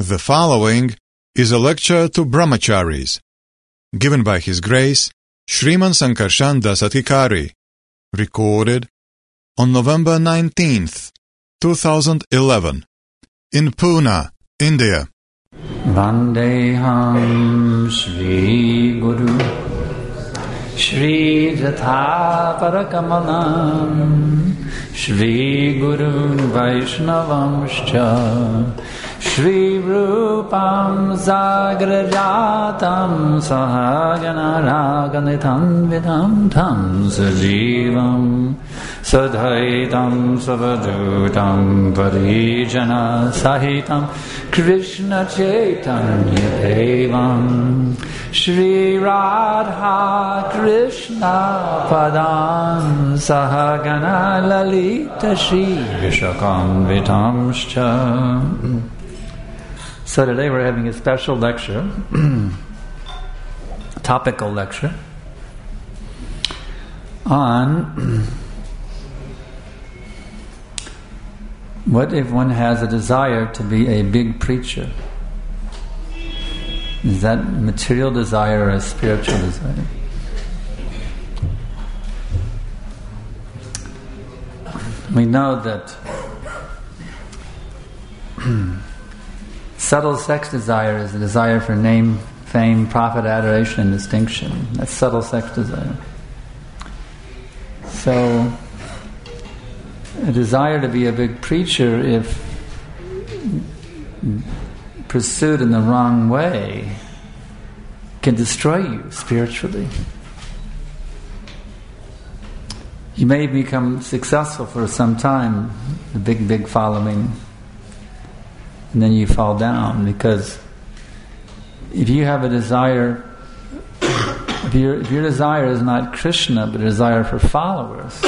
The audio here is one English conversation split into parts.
The following is a lecture to brahmacharis, given by His Grace Shriman Sankarshan Dasatikari, recorded on November 19th, 2011, in Pune, India. Vandeham Shri Guru Shri Jatha Parakamalam Shri Gurun Vaishnavamscha Shri Rupam Zagrajatam Sahagana Raganitam Vidam Tam Sajivam Sadhaitam Savadutam Parijana Sahitam Krishna Chaitanya Devam Shri Radha Krishna Padam Sahagana Lalita Shri Vishakam Vitamscha. So today we're having a special lecture, a topical lecture, on what if one has a desire to be a big preacher? Is that material desire or a spiritual desire? We know that subtle sex desire is the desire for name, fame, profit, adoration, and distinction. That's subtle sex desire. So, a desire to be a big preacher, if pursued in the wrong way, can destroy you spiritually. You may become successful for some time, a big following, and then you fall down, because if you have a desire, if your desire is not Krishna but a desire for followers,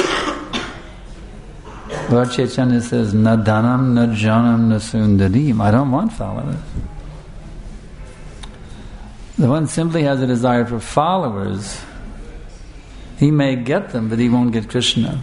Lord Chaitanya says, "Na dhanam, na janam, na sundarim." I don't want followers. The one simply has a desire for followers. He may get them, but he won't get Krishna.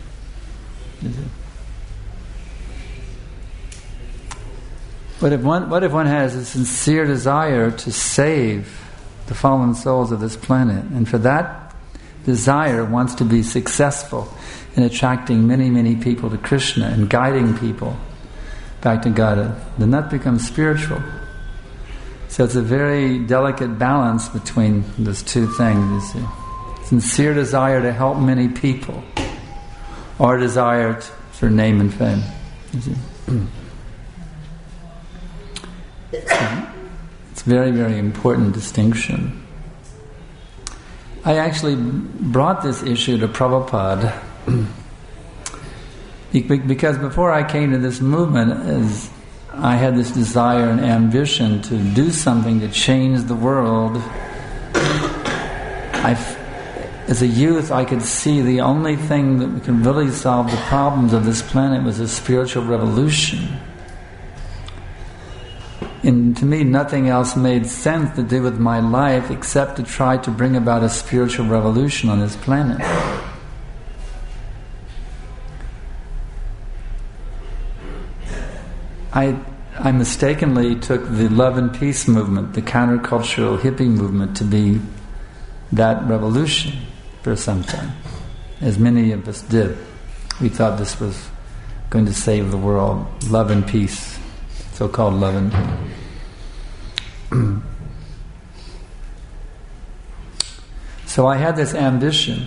But what if one has a sincere desire to save the fallen souls of this planet, and for that desire wants to be successful in attracting many people to Krishna and guiding people back to Godhead, then that becomes spiritual. So it's a very delicate balance between those two things, you see. Sincere desire to help many people, or desire for name and fame, you see. It's a very important distinction. I actually brought this issue to Prabhupada because before I came to this movement, I had this desire and ambition to do something to change the world. As a youth, I could see the only thing that could really solve the problems of this planet was a spiritual revolution. And to me, nothing else made sense to do with my life except to try to bring about a spiritual revolution on this planet. I mistakenly took the love and peace movement, the countercultural hippie movement, to be that revolution for some time, as many of us did. We thought this was going to save the world, love and peace. So-called love and peace. So I had this ambition,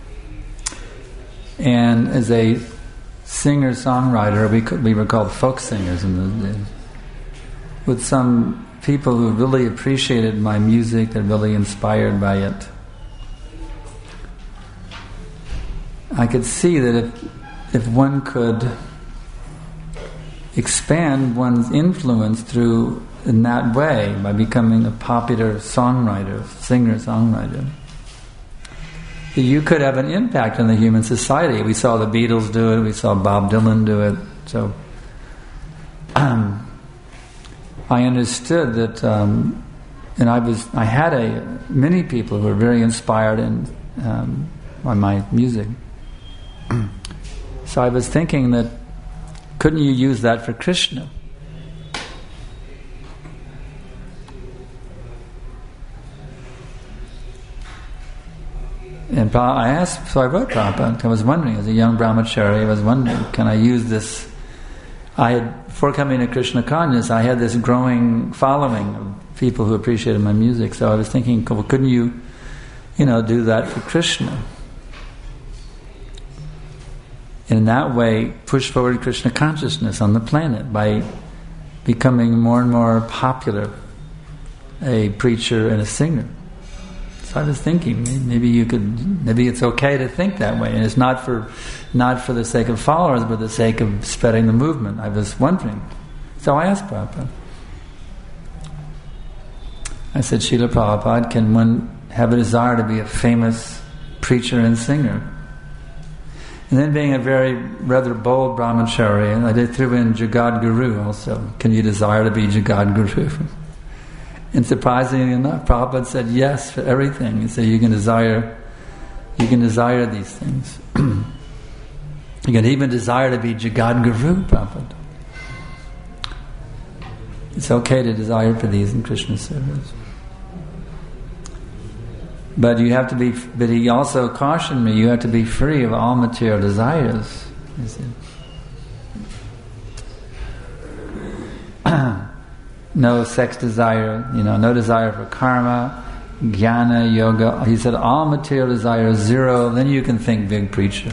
and as a singer-songwriter, we were called folk singers in those days, with some people who really appreciated my music, they're really inspired by it. I could see that if one could expand one's influence through in that way, by becoming a popular songwriter, singer-songwriter, you could have an impact on the human society. We saw the Beatles do it, we saw Bob Dylan do it. So I understood that, and I had many people who were very inspired by my music. So I was thinking that, couldn't you use that for Krishna? And I asked, so I wrote Prabhupada. I was wondering, as a young brahmachari, I was wondering, can I use this? Before coming to Krishna consciousness, I had this growing following of people who appreciated my music. So I was thinking, well, couldn't you do that for Krishna? And in that way, push forward Krishna consciousness on the planet by becoming more and more popular, a preacher and a singer. So I was thinking, maybe it's okay to think that way, and it's not for the sake of followers, but the sake of spreading the movement. I was wondering. So I asked Prabhupada. I said, Srila Prabhupada, can one have a desire to be a famous preacher and singer? And then, being a rather bold brahmachari, I threw in Jagad Guru also. Can you desire to be Jagad Guru? And surprisingly enough, Prabhupada said yes for everything. He said you can desire these things. You can even desire to be Jagad Guru, Prabhupada. It's okay to desire for these in Krishna's service. But you have to be. But he also cautioned me: you have to be free of all material desires. He said, no sex desire, no desire for karma, jnana, yoga. He said all material desire is zero. Then you can think big preacher.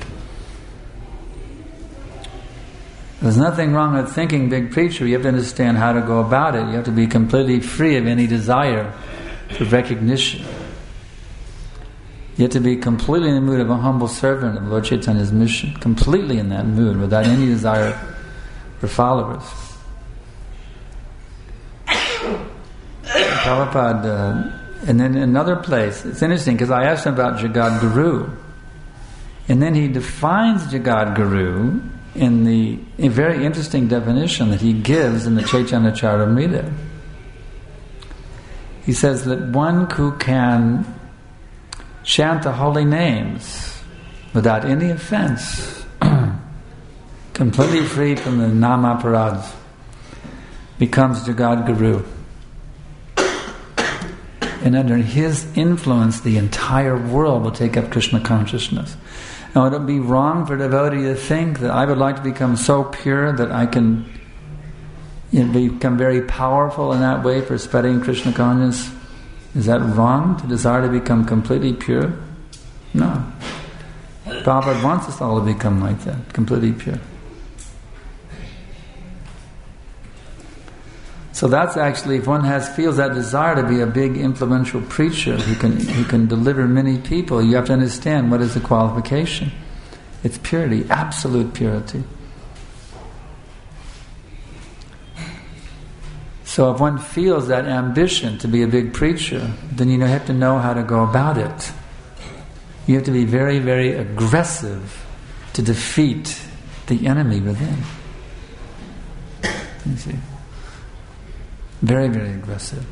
There's nothing wrong with thinking big preacher. You have to understand how to go about it. You have to be completely free of any desire for recognition. You have to be completely in the mood of a humble servant of Lord Chaitanya's mission, completely in that mood, without any desire for followers. Prabhupada, and then another place, it's interesting because I asked him about Jagad Guru, and then he defines Jagad Guru in a very interesting definition that he gives in the Chaitanya Charitamrita. He says that one who can chant the holy names without any offense, completely free from the nama-aparads, becomes Jagad Guru. And under his influence, the entire world will take up Krishna consciousness. Now, would it be wrong for a devotee to think that I would like to become so pure that I can become very powerful in that way for spreading Krishna consciousness? Is that wrong to desire to become completely pure? No. Prabhupada wants us all to become like that, completely pure. So that's actually, if one feels that desire to be a big influential preacher who can deliver many people, you have to understand what is the qualification. It's purity, absolute purity. So if one feels that ambition to be a big preacher, then you have to know how to go about it. You have to be very, very aggressive to defeat the enemy within. You see? Very, very aggressive.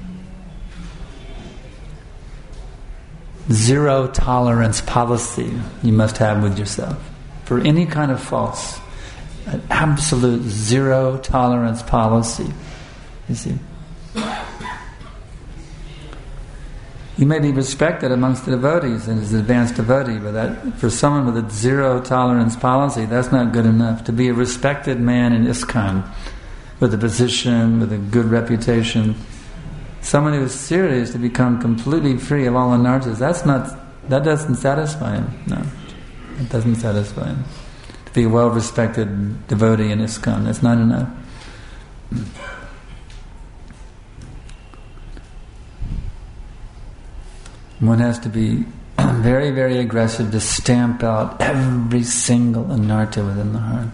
Zero tolerance policy you must have with yourself for any kind of faults. An absolute zero tolerance policy. You see, you may be respected amongst the devotees and as an advanced devotee, but that for someone with a zero tolerance policy, that's not good enough. To be a respected man in ISKCON, with a position, with a good reputation, someone who is serious to become completely free of all anarthas, that doesn't satisfy him. No, it doesn't satisfy him. To be a well-respected devotee in ISKCON, that's not enough. One has to be very, very aggressive to stamp out every single anartha within the heart.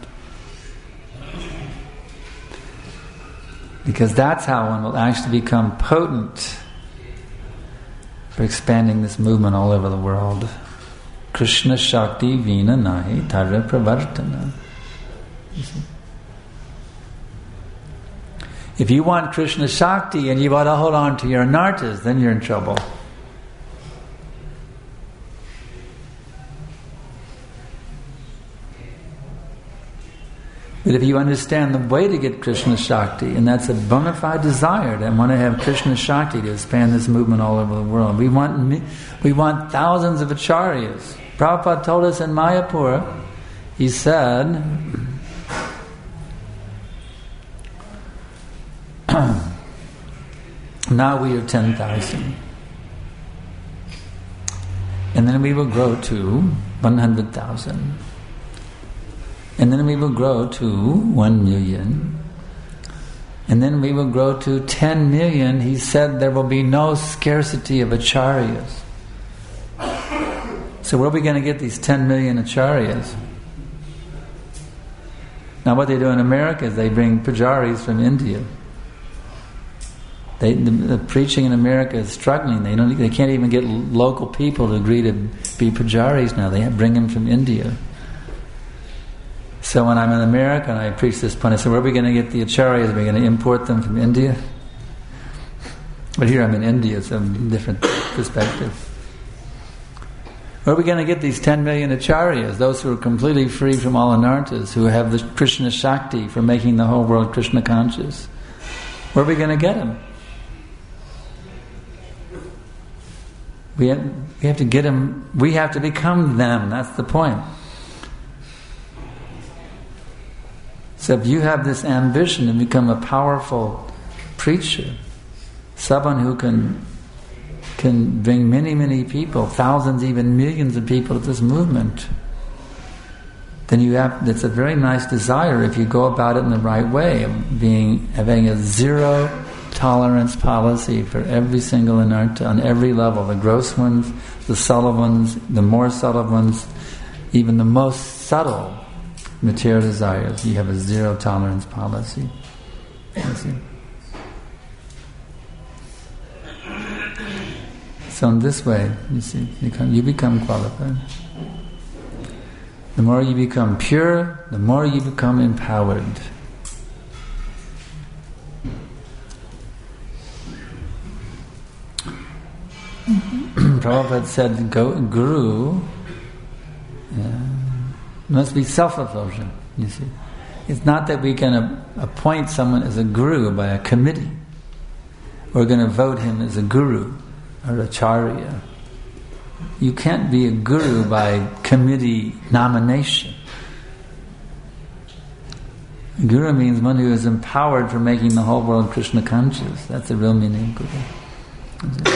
Because that's how one will actually become potent for expanding this movement all over the world. Krishna Shakti Vina Nahi Tara Pravartana. If you want Krishna Shakti and you want to hold on to your anarthas, then you're in trouble. But if you understand the way to get Krishna Shakti, and that's a bona fide desire to want to have Krishna Shakti to expand this movement all over the world. We want thousands of acharyas. Prabhupada told us in Mayapur, he said, now we are 10,000. And then we will grow to 100,000. And then we will grow to 1 million. And then we will grow to 10 million. He said there will be no scarcity of acharyas. So where are we going to get these 10 million acharyas? Now what they do in America is they bring pujaris from India. The preaching in America is struggling. They can't even get local people to agree to be pujaris now. They bring them from India. So when I'm in America and I preach this point, I say, where are we going to get the acharyas? Are we going to import them from India? But here I'm in India, it's a different perspective. Where are we going to get these 10 million acharyas? Those who are completely free from all anarthas, who have the Krishna Shakti for making the whole world Krishna conscious. Where are we going to get them? We have to get them. We have to become them. That's the point. So if you have this ambition to become a powerful preacher, someone who can bring many, many people, thousands, even millions of people to this movement, then it's a very nice desire if you go about it in the right way, of having a zero tolerance policy for every single anartha on every level, the gross ones, the subtle ones, the more subtle ones, even the most subtle material desires. You have a zero tolerance policy. You see? So in this way, you see, you become qualified. The more you become pure, the more you become empowered. Prabhupada said, Guru must be self-effulgent, you see. It's not that we can appoint someone as a guru by a committee. We're going to vote him as a guru or acharya. You can't be a guru by committee nomination. Guru means one who is empowered for making the whole world Krishna conscious. That's the real meaning of guru.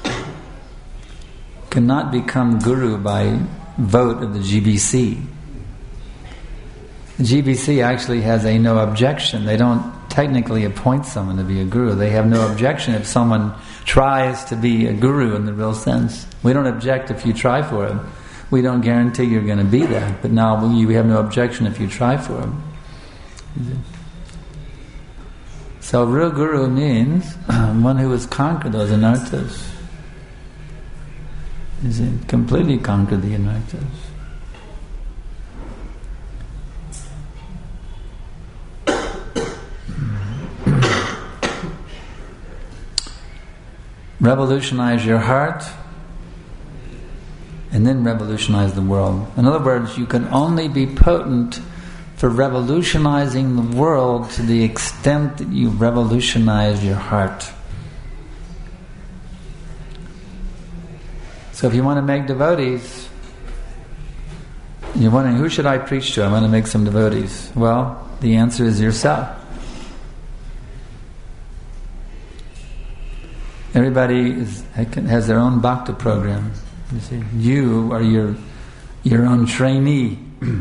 Cannot become guru by vote of the GBC. The GBC actually has a no objection. They don't technically appoint someone to be a guru. They have no objection if someone tries to be a guru in the real sense. We don't object if you try for it. We don't guarantee you're going to be that. But now we have no objection if you try for it. So real guru means one who has conquered those anarthas. Completely conquered the anarthas. Revolutionize your heart and then revolutionize the world. In other words, you can only be potent for revolutionizing the world to the extent that you revolutionize your heart. So if you want to make devotees, you're wondering, who should I preach to? I want to make some devotees. Well, the answer is yourself. Everybody has their own bhakti program. You see, you are your own trainee.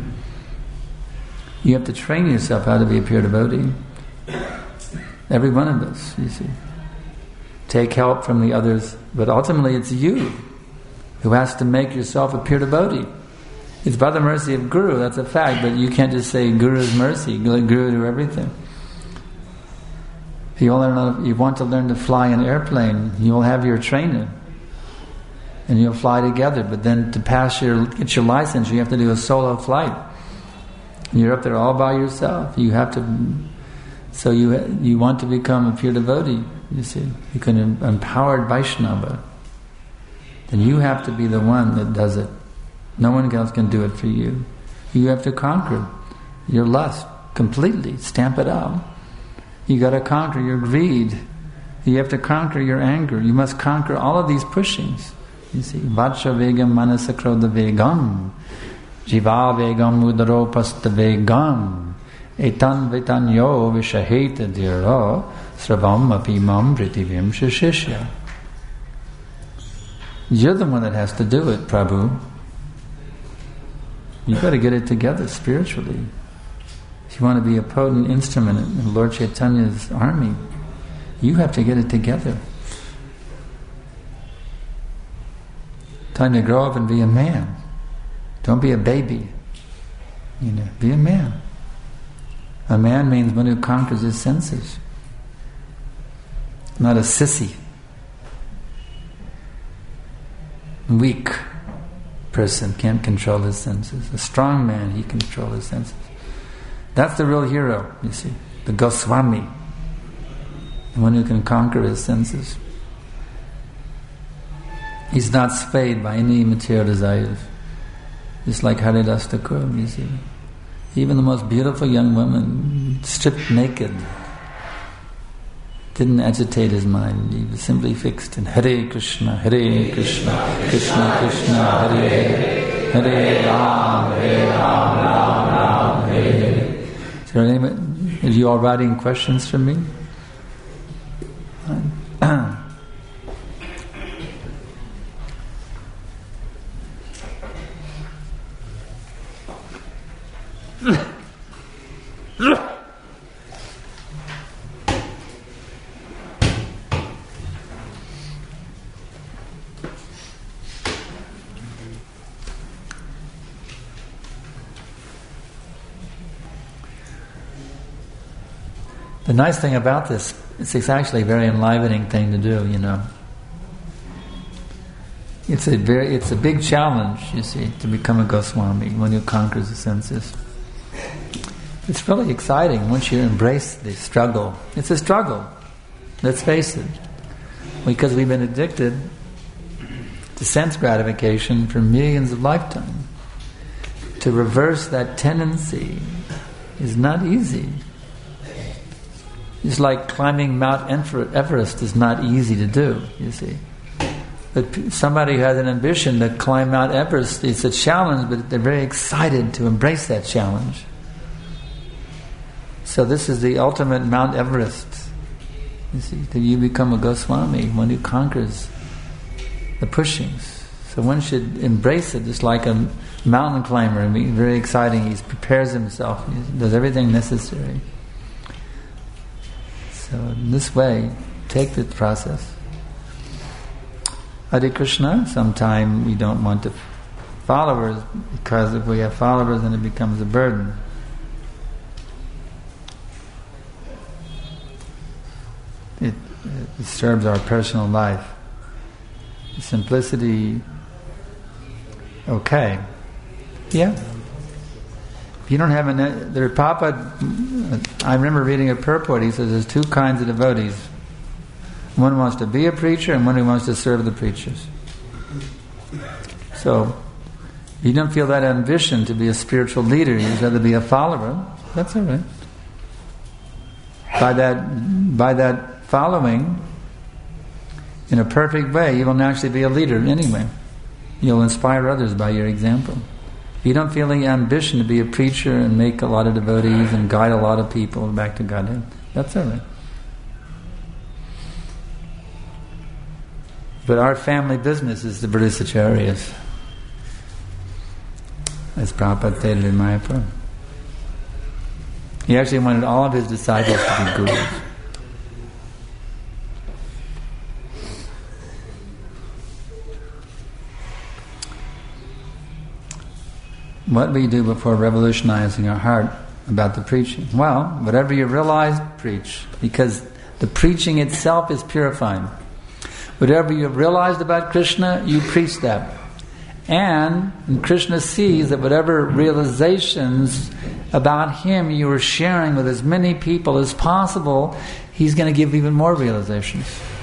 You have to train yourself how to be a pure devotee. Every one of us, you see. Take help from the others, but ultimately it's you who has to make yourself a pure devotee. It's by the mercy of Guru, that's a fact, but you can't just say Guru's mercy, Guru to everything. If you want to learn to fly an airplane, you will have your trainer and you'll fly together, but then to get your license, you have to do a solo flight. You're up there all by yourself. You have to. So you want to become a pure devotee. You see, you can empowered Vaishnava. Then you have to be the one that does it. No one else can do it for you. You have to conquer your lust. completely, stamp it out. You got to conquer your greed. You have to conquer your anger. You must conquer all of these pushings. You see, Vacha vegam manasakrodha vegam, jiva vegam udaropasta vegam, etan vitanyo vishaheta dira, sravam apimam pritivim shishya. You're the one that has to do it, Prabhu. You've got to get it together spiritually. If you want to be a potent instrument in Lord Chaitanya's army, you have to get it together. Time to grow up and be a man. Don't be a baby. Be a man. A man means one who conquers his senses. Not a sissy. Weak person can't control his senses. A strong man, he can control his senses. That's the real hero, you see. The Goswami. The one who can conquer his senses. He's not swayed by any material desires. Just like Haridas Thakur, you see. Even the most beautiful young woman, stripped naked, didn't agitate his mind. He was simply fixed in Hare Krishna, Krishna Krishna, Hare Hare, Hare Ram, Ram Ram, Hare Hare. Is there any, are you all writing questions for me? The nice thing about this, it's actually a very enlivening thing to do, It's a big challenge, you see, to become a Goswami, one who conquers the senses. It's really exciting once you embrace the struggle. It's a struggle, let's face it. Because we've been addicted to sense gratification for millions of lifetimes. To reverse that tendency is not easy. It's like climbing Mount Everest is not easy to do, you see. But somebody who has an ambition to climb Mount Everest, it's a challenge, but they're very excited to embrace that challenge. So this is the ultimate Mount Everest. You see, that you become a Goswami, one who conquers the pushings. So one should embrace it, just like a mountain climber. Very exciting. He prepares himself. He does everything necessary. So in this way, take the process. Hare Krishna, sometime we don't want the followers, because if we have followers then it becomes a burden. It disturbs our personal life. Simplicity, okay. Yeah. If you don't have I remember reading a purport, he says there's two kinds of devotees. One wants to be a preacher and one who wants to serve the preachers. So, if you don't feel that ambition to be a spiritual leader, you'd rather be a follower, that's all right. By that following, in a perfect way, you will naturally be a leader anyway. You'll inspire others by your example. If you don't feel the ambition to be a preacher and make a lot of devotees and guide a lot of people back to Godhead, that's all right. But our family business is the Brihmacharyas, as Prabhupada stated in Mayapur. He actually wanted all of his disciples to be gurus. What we do before revolutionizing our heart about the preaching? Well, whatever you realize, preach. Because the preaching itself is purifying. Whatever you've realized about Krishna, you preach that. And Krishna sees that whatever realizations about Him you are sharing with as many people as possible, He's going to give even more realizations.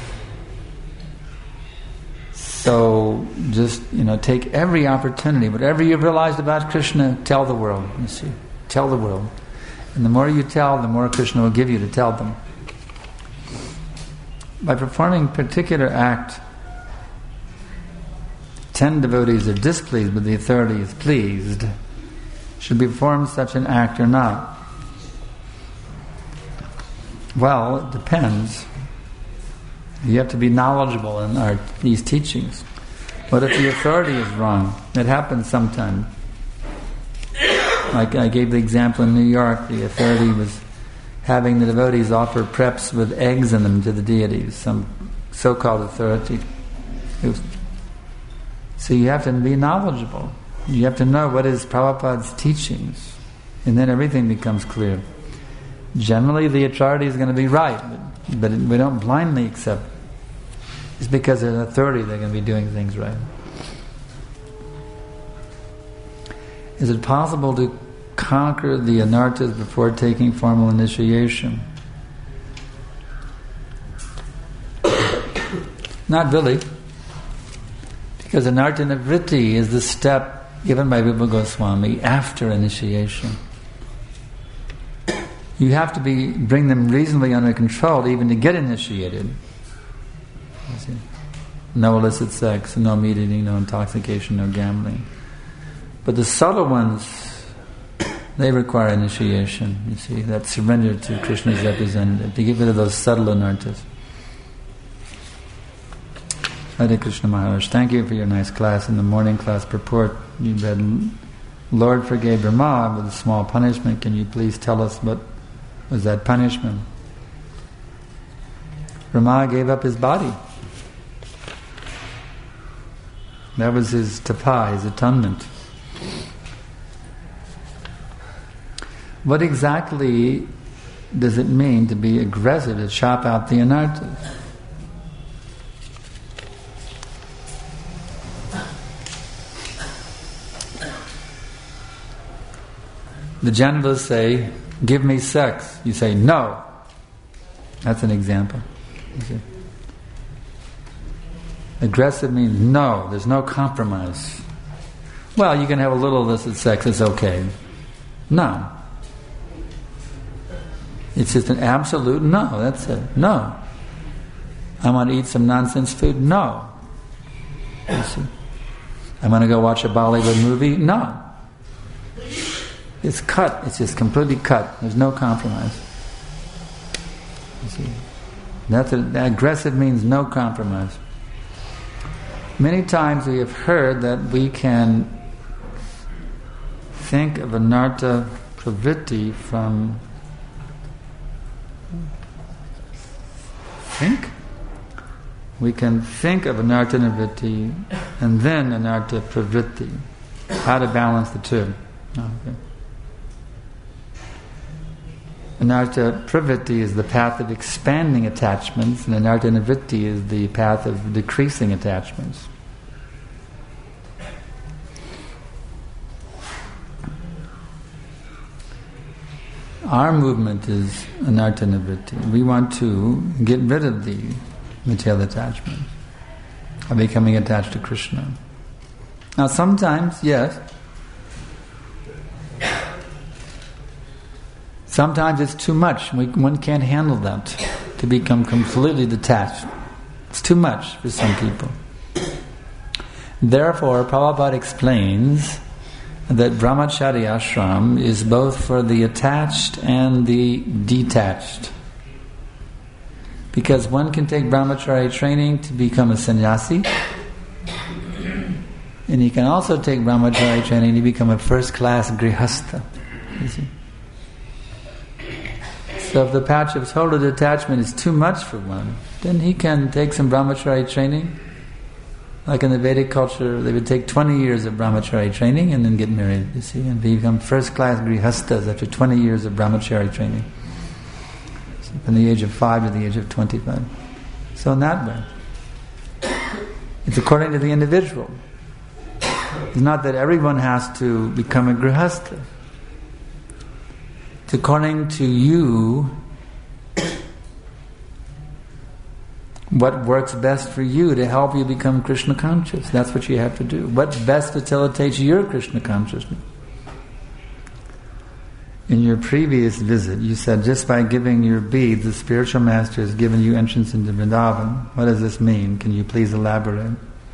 So just, take every opportunity. Whatever you've realized about Krishna, tell the world, you see. Tell the world. And the more you tell, the more Krishna will give you to tell them. By performing a particular act, 10 devotees are displeased, but the authority is pleased. Should we perform such an act or not? Well, it depends. You have to be knowledgeable in these teachings. What if the authority is wrong? It happens sometimes. Like I gave the example in New York, the authority was having the devotees offer preps with eggs in them to the deities, some so-called authority. So you have to be knowledgeable. You have to know what is Prabhupada's teachings, and then everything becomes clear. Generally the authority is going to be right, but we don't blindly accept. It's because there's an authority they're going to be doing things right. Is it possible to conquer the anarthas before taking formal initiation? Not really. Because anartha nivritti is the step given by Rupa Goswami after initiation. You have to bring them reasonably under control even to get initiated. No illicit sex, no meat eating, no intoxication, no gambling. But the subtle ones, they require initiation. You see, that surrender to Krishna's representative, to get rid of those subtle anarthas. Hare Krishna Maharaj, thank you for your nice class. In the morning class purport, you read, Lord forgave Brahma with a small punishment. Can you please tell us what was that punishment? Brahma gave up his body. That was his tapa, his atonement. What exactly does it mean to be aggressive, to chop out the anarthas? The Janavas say, give me sex. You say, no. That's an example. Aggressive means no, there's no compromise. Well, you can have a little illicit sex, it's okay. No. It's just an absolute no, that's it. No. I want to eat some nonsense food? No. You see? I want to go watch a Bollywood movie? No. It's cut, it's just completely cut. There's no compromise. You see? That aggressive means no compromise. Many times we have heard that we can think of anartha pravritti from we can think of anartha nivritti and then anartha pravritti. How to balance the two. Okay. Anartha pravritti is the path of expanding attachments, and anartha nivritti is the path of decreasing attachments. Our movement is anartha nivritti. We want to get rid of the material attachment, of becoming attached to Krishna. Now sometimes, yes, sometimes it's too much. One can't handle that, to become completely detached. It's too much for some people. Therefore, Prabhupada explains that brahmacharya ashram is both for the attached and the detached. Because one can take brahmacharya training to become a sannyasi, and he can also take brahmacharya training to become a first-class grihastha. You see? So if the patch of total detachment is too much for one, then he can take some brahmacharya training. Like in the Vedic culture, they would take 20 years of brahmacharya training and then get married, you see, and become first-class grihasthas after 20 years of brahmacharya training. So from the age of 5 to the age of 25. So in that way, it's according to the individual. It's not that everyone has to become a grihastha. It's according to you what works best for you to help you become Krishna conscious. That's what you have to do. What best facilitates your Krishna consciousness? In your previous visit, you said just by giving your beads, the spiritual master has given you entrance into Vrindavan. What does this mean? Can you please elaborate?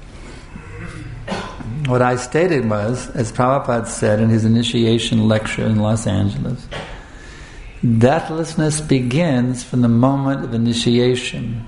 What I stated was, as Prabhupada said in his initiation lecture in Los Angeles, deathlessness begins from the moment of initiation.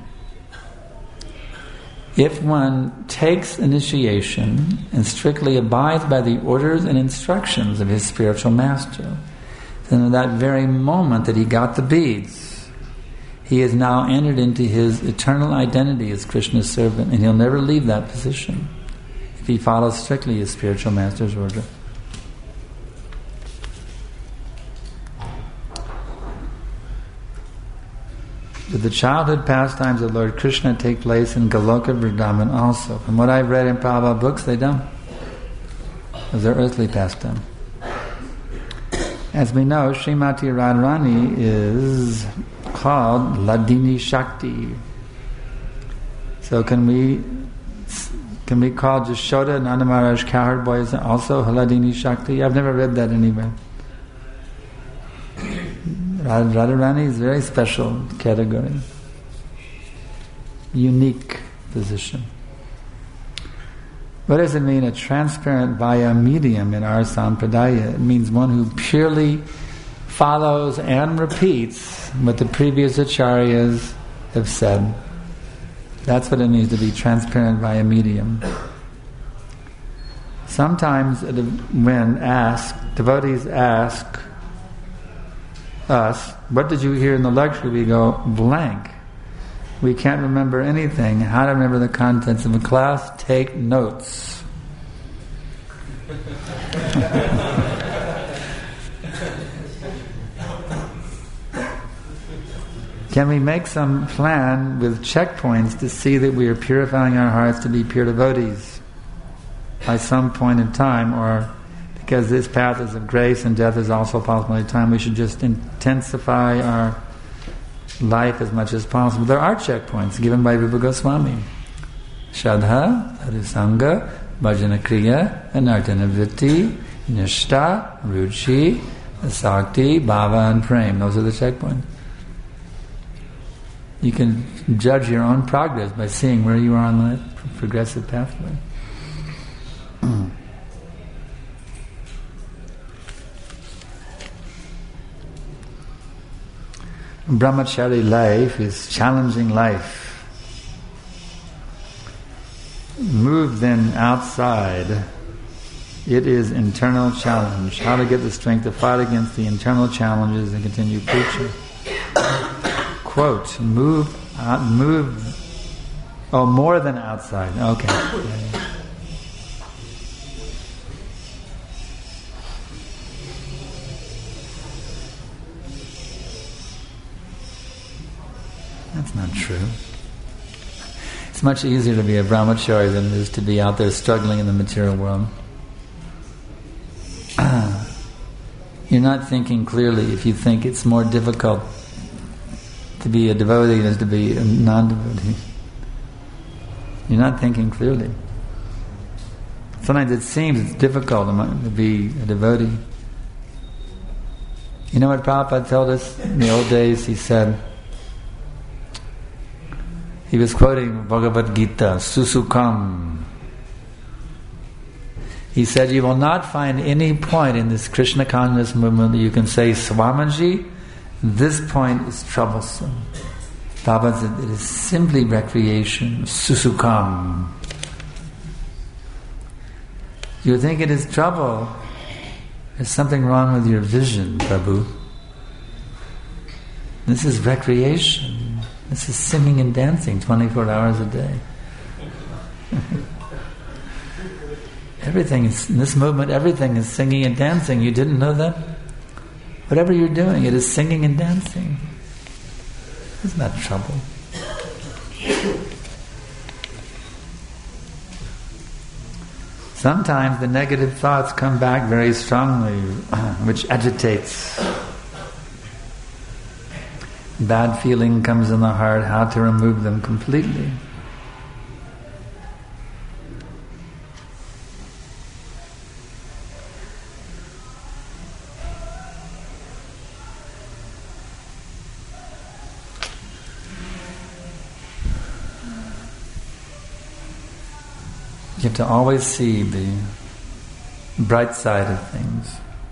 If one takes initiation and strictly abides by the orders and instructions of his spiritual master, then at that very moment that he got the beads, he has now entered into his eternal identity as Krishna's servant, and he'll never leave that position if he follows strictly his spiritual master's order. Did the childhood pastimes of Lord Krishna take place in Goloka Vrindavan also? From what I've read in Prabhupada books, they don't. Those are earthly pastimes. As we know, Srimati Radharani is called Ladini Shakti. So can we call Jashoda and Nanda Maharaj cowherd boys also Ladini Shakti? I've never read that anywhere. Radharani is a very special category. Unique position. What does it mean, a transparent vaya medium in our sampradaya? It means one who purely follows and repeats what the previous acharyas have said. That's what it means to be transparent via medium. Sometimes when devotees ask us, what did you hear in the lecture? We go, blank. We can't remember anything. How to remember the contents of a class? Take notes. Can we make some plan with checkpoints to see that we are purifying our hearts to be pure devotees by some point in time, or because this path is of grace and death is also possible at a time, we should just intensify our life as much as possible? There are checkpoints given by Rupa Goswami. Shraddha, Sadhusanga, Bhajana Kriya, Anartana Vritti, Nishta, Ruchi, Sakti, Bhava and Prem. Those are the checkpoints. You can judge your own progress by seeing where you are on the progressive pathway. Brahmachari life is challenging life. Move then outside. It is internal challenge. How to get the strength to fight against the internal challenges and continue preaching. Quote, move, more than outside. Okay. That's not true. It's much easier to be a brahmachari than it is to be out there struggling in the material world. You're not thinking clearly if you think it's more difficult to be a devotee than to be a non-devotee. You're not thinking clearly. Sometimes it seems it's difficult to be a devotee. You know what Prabhupada told us in the old days? He said, he was quoting Bhagavad Gita, Susukam. He said, you will not find any point in this Krishna consciousness movement that you can say, Swamiji, this point is troublesome. Prabhupada said, it is simply recreation, Susukam. You think it is trouble. There's something wrong with your vision, Prabhu. This is recreation. This is singing and dancing 24 hours a day. Everything is, in this movement, everything is singing and dancing. You didn't know that? Whatever you're doing, it is singing and dancing. It's not trouble. Sometimes the negative thoughts come back very strongly, which agitates. Bad feeling comes in the heart, how to remove them completely. You have to always see the bright side of things.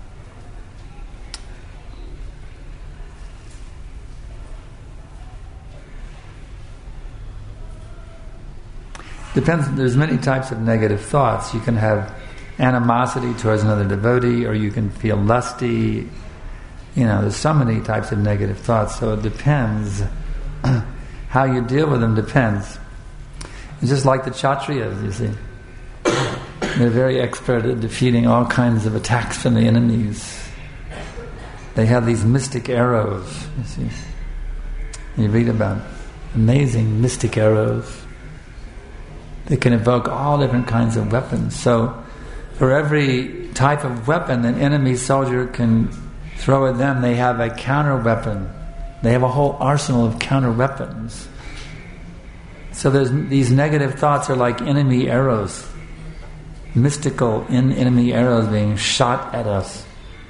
Depends. There's many types of negative thoughts. You can have animosity towards another devotee, or you can feel lusty. There's so many types of negative thoughts. So it depends. How you deal with them depends. It's just like the Kshatriyas, you see. They're very expert at defeating all kinds of attacks from the enemies. They have these mystic arrows, you see. You read about amazing mystic arrows. They can evoke all different kinds of weapons. So, for every type of weapon an enemy soldier can throw at them, they have a counter weapon. They have a whole arsenal of counter weapons. So these negative thoughts are like enemy arrows, mystical enemy arrows being shot at us.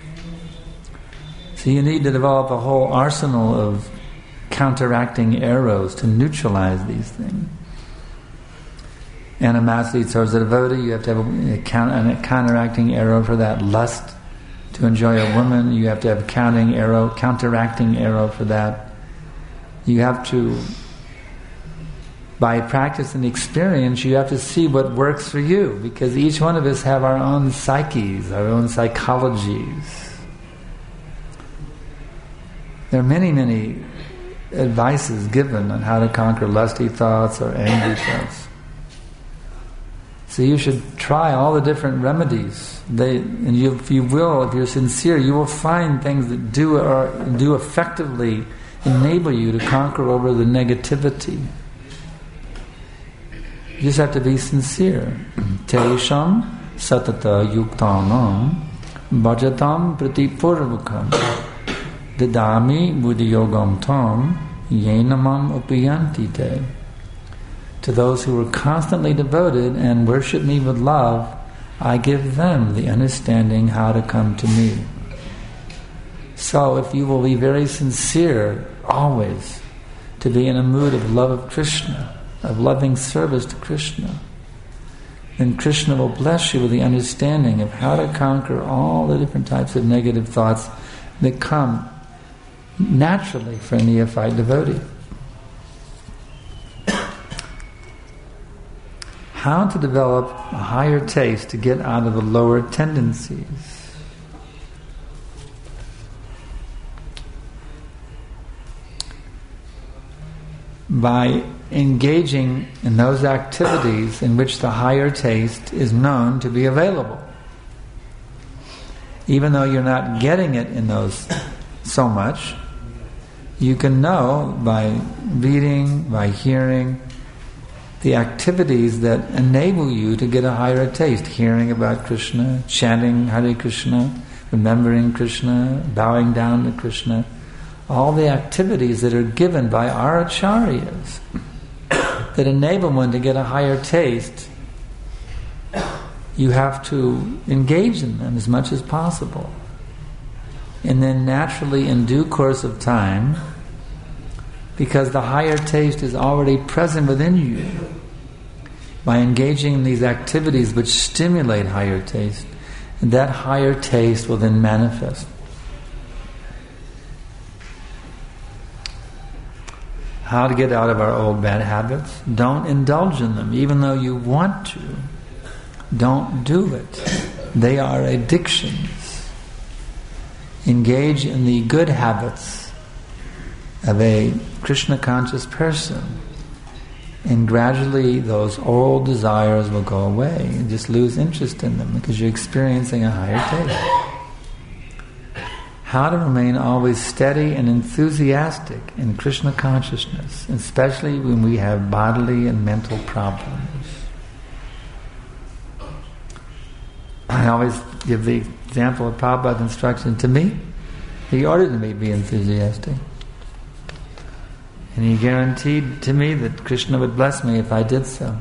So you need to develop a whole arsenal of counteracting arrows to neutralize these things. Animosity towards the devotee, you have to have a counteracting arrow for that. Lust to enjoy a woman, you have to have a counteracting arrow for that. You have to, by practice and experience, you have to see what works for you, because each one of us have our own psyches, our own psychologies. There are many, many advices given on how to conquer lusty thoughts or angry thoughts. So you should try all the different remedies. If you're sincere, you will find things that do effectively enable you to conquer over the negativity. You just have to be sincere. Tesham satata yuktanam bhajatam pratipurvakam dadami buddhiyogam tam yenamam upiyanti te. To those who are constantly devoted and worship me with love, I give them the understanding how to come to me. So if you will be very sincere, always, to be in a mood of love of Krishna, of loving service to Krishna, then Krishna will bless you with the understanding of how to conquer all the different types of negative thoughts that come naturally for a neophyte devotee. How to develop a higher taste to get out of the lower tendencies. By engaging in those activities in which the higher taste is known to be available. Even though you're not getting it in those so much, you can know by reading, by hearing, the activities that enable you to get a higher taste. Hearing about Krishna, chanting Hare Krishna, remembering Krishna, bowing down to Krishna. All the activities that are given by our acharyas that enable one to get a higher taste, you have to engage in them as much as possible. And then naturally, in due course of time, because the higher taste is already present within you, by engaging in these activities which stimulate higher taste, and that higher taste will then manifest. How to get out of our old bad habits? Don't indulge in them, even though you want to. Don't do it. They are addictions. Engage in the good habits of a Krishna conscious person, and gradually those old desires will go away. You just lose interest in them because you're experiencing a higher taste. How to remain always steady and enthusiastic in Krishna consciousness, especially when we have bodily and mental problems. I always give the example of Prabhupada's instruction to me. He ordered me to be enthusiastic. And he guaranteed to me that Krishna would bless me if I did so.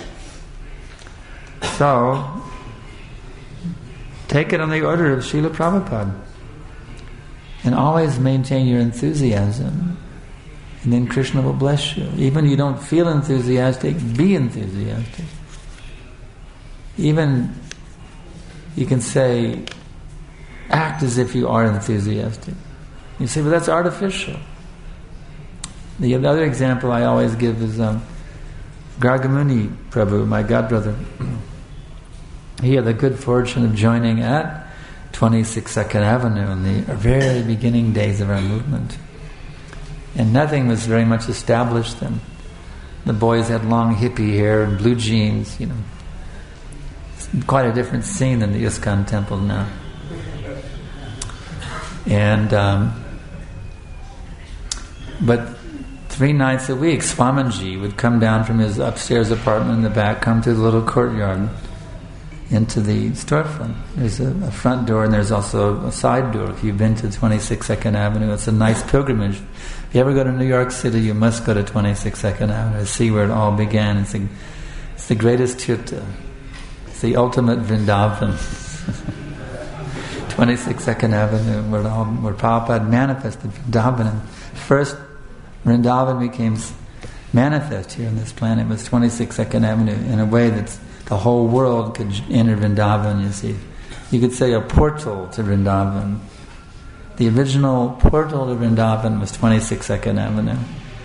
So, take it on the order of Srila Prabhupada. And always maintain your enthusiasm. And then Krishna will bless you. Even if you don't feel enthusiastic, be enthusiastic. even you can say, act as if you are enthusiastic. You say, but that's artificial. The other example I always give is Gargamuni Prabhu, my godbrother. He had the good fortune of joining at 26 2nd Avenue in the very beginning days of our movement. And nothing was very much established then. The boys had long hippie hair and blue jeans, It's quite a different scene than the ISKCON temple now. And but 3 nights a week, Swamiji would come down from his upstairs apartment in the back, come to the little courtyard into the storefront. There's a front door and there's also a side door. If you've been to 26 2nd Avenue, it's a nice pilgrimage. If you ever go to New York City, you must go to 26 2nd Avenue to see where it all began. It's the greatest tirtha. It's the ultimate Vrindavan. 26 2nd Avenue, where Prabhupada manifested Vrindavan. And first Vrindavan became manifest here on this planet was 26 2nd Avenue in a way that the whole world could enter Vrindavan, you see. You could say a portal to Vrindavan. The original portal to Vrindavan was 26 2nd Avenue.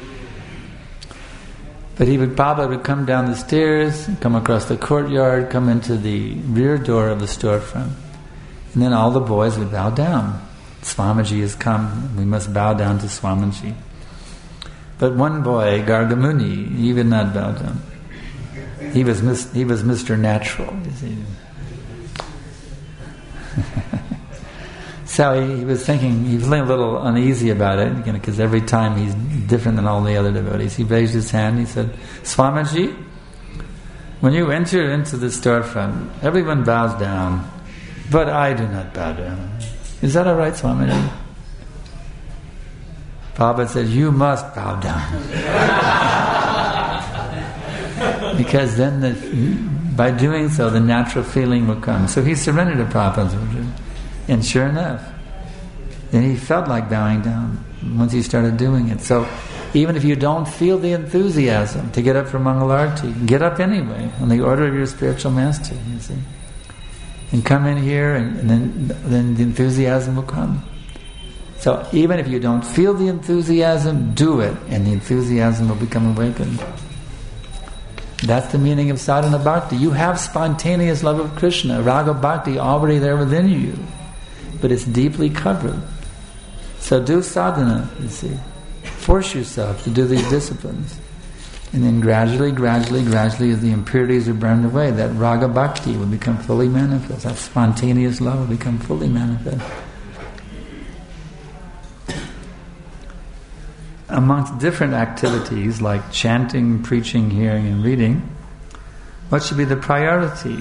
But Prabhupada would come down the stairs, come across the courtyard, come into the rear door of the storefront. And then all the boys would bow down. Swamiji has come, we must bow down to Swamiji. But one boy, Gargamuni, he would not bow down. He was Mr. Natural, you see. So he was thinking, he was a little uneasy about it, because every time he's different than all the other devotees. He raised his hand, he said, Swamiji, when you enter into the storefront, everyone bows down, but I do not bow down. Is that all right, Swamiji? Prabhupada said, you must bow down. Because then by doing so, the natural feeling will come. So he surrendered to Prabhupada's order. And sure enough, then he felt like bowing down once he started doing it. So even if you don't feel the enthusiasm to get up for Mangalarti, get up anyway, on the order of your spiritual master, you see. And come in here, and then the enthusiasm will come. So even if you don't feel the enthusiasm, do it, and the enthusiasm will become awakened. That's the meaning of sadhana bhakti. You have spontaneous love of Krishna, raga bhakti already there within you, but it's deeply covered. So do sadhana, you see. Force yourself to do these disciplines. And then gradually, as the impurities are burned away, that raga bhakti will become fully manifest. That spontaneous love will become fully manifest. Amongst different activities like chanting, preaching, hearing, and reading, what should be the priority?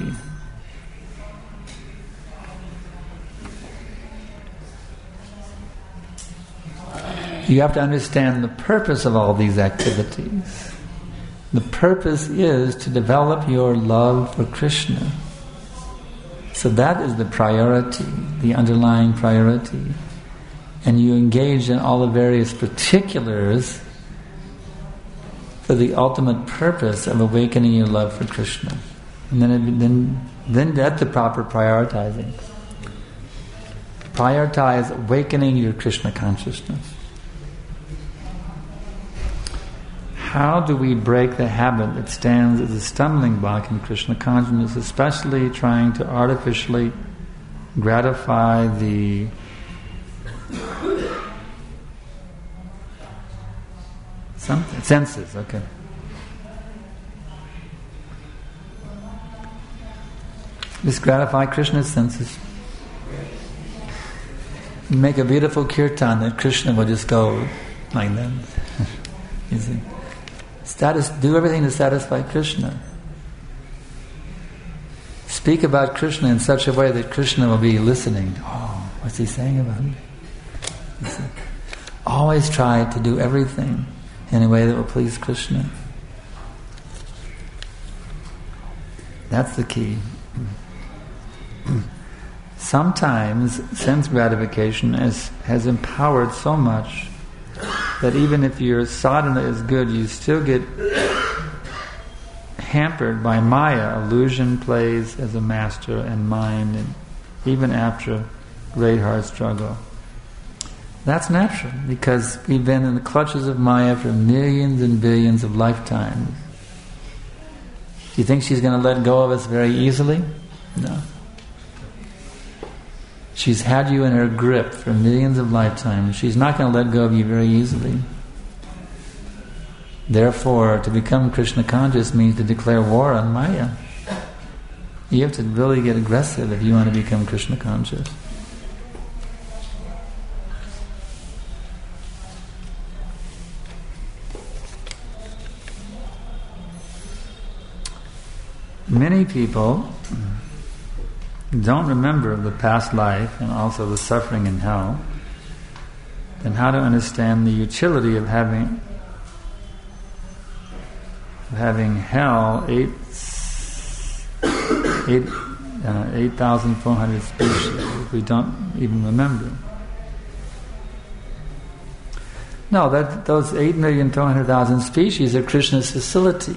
You have to understand the purpose of all these activities. The purpose is to develop your love for Krishna. So that is the priority, the underlying priority. And you engage in all the various particulars for the ultimate purpose of awakening your love for Krishna. And then that's the proper prioritizing. Prioritize awakening your Krishna consciousness. How do we break the habit that stands as a stumbling block in Krishna consciousness, especially trying to artificially gratify the senses, okay. Just gratify Krishna's senses. Make a beautiful kirtan that Krishna will just go like that. You see? Do everything to satisfy Krishna. Speak about Krishna in such a way that Krishna will be listening. Oh, what's he saying about me? You see? Always try to do everything in a way that will please Krishna. That's the key. Sometimes sense gratification has empowered so much that even if your sadhana is good, you still get hampered by Maya, illusion plays as a master and mind, and even after great hard struggle. That's natural, because we've been in the clutches of Maya for millions and billions of lifetimes. Do you think she's going to let go of us very easily? No. She's had you in her grip for millions of lifetimes. She's not going to let go of you very easily. Therefore, to become Krishna conscious means to declare war on Maya. You have to really get aggressive if you want to become Krishna conscious. Many people don't remember the past life and also the suffering in hell, and how to understand the utility of having hell 8,400 species if we don't even remember. No, those 8,400,000 species are Krishna's facility.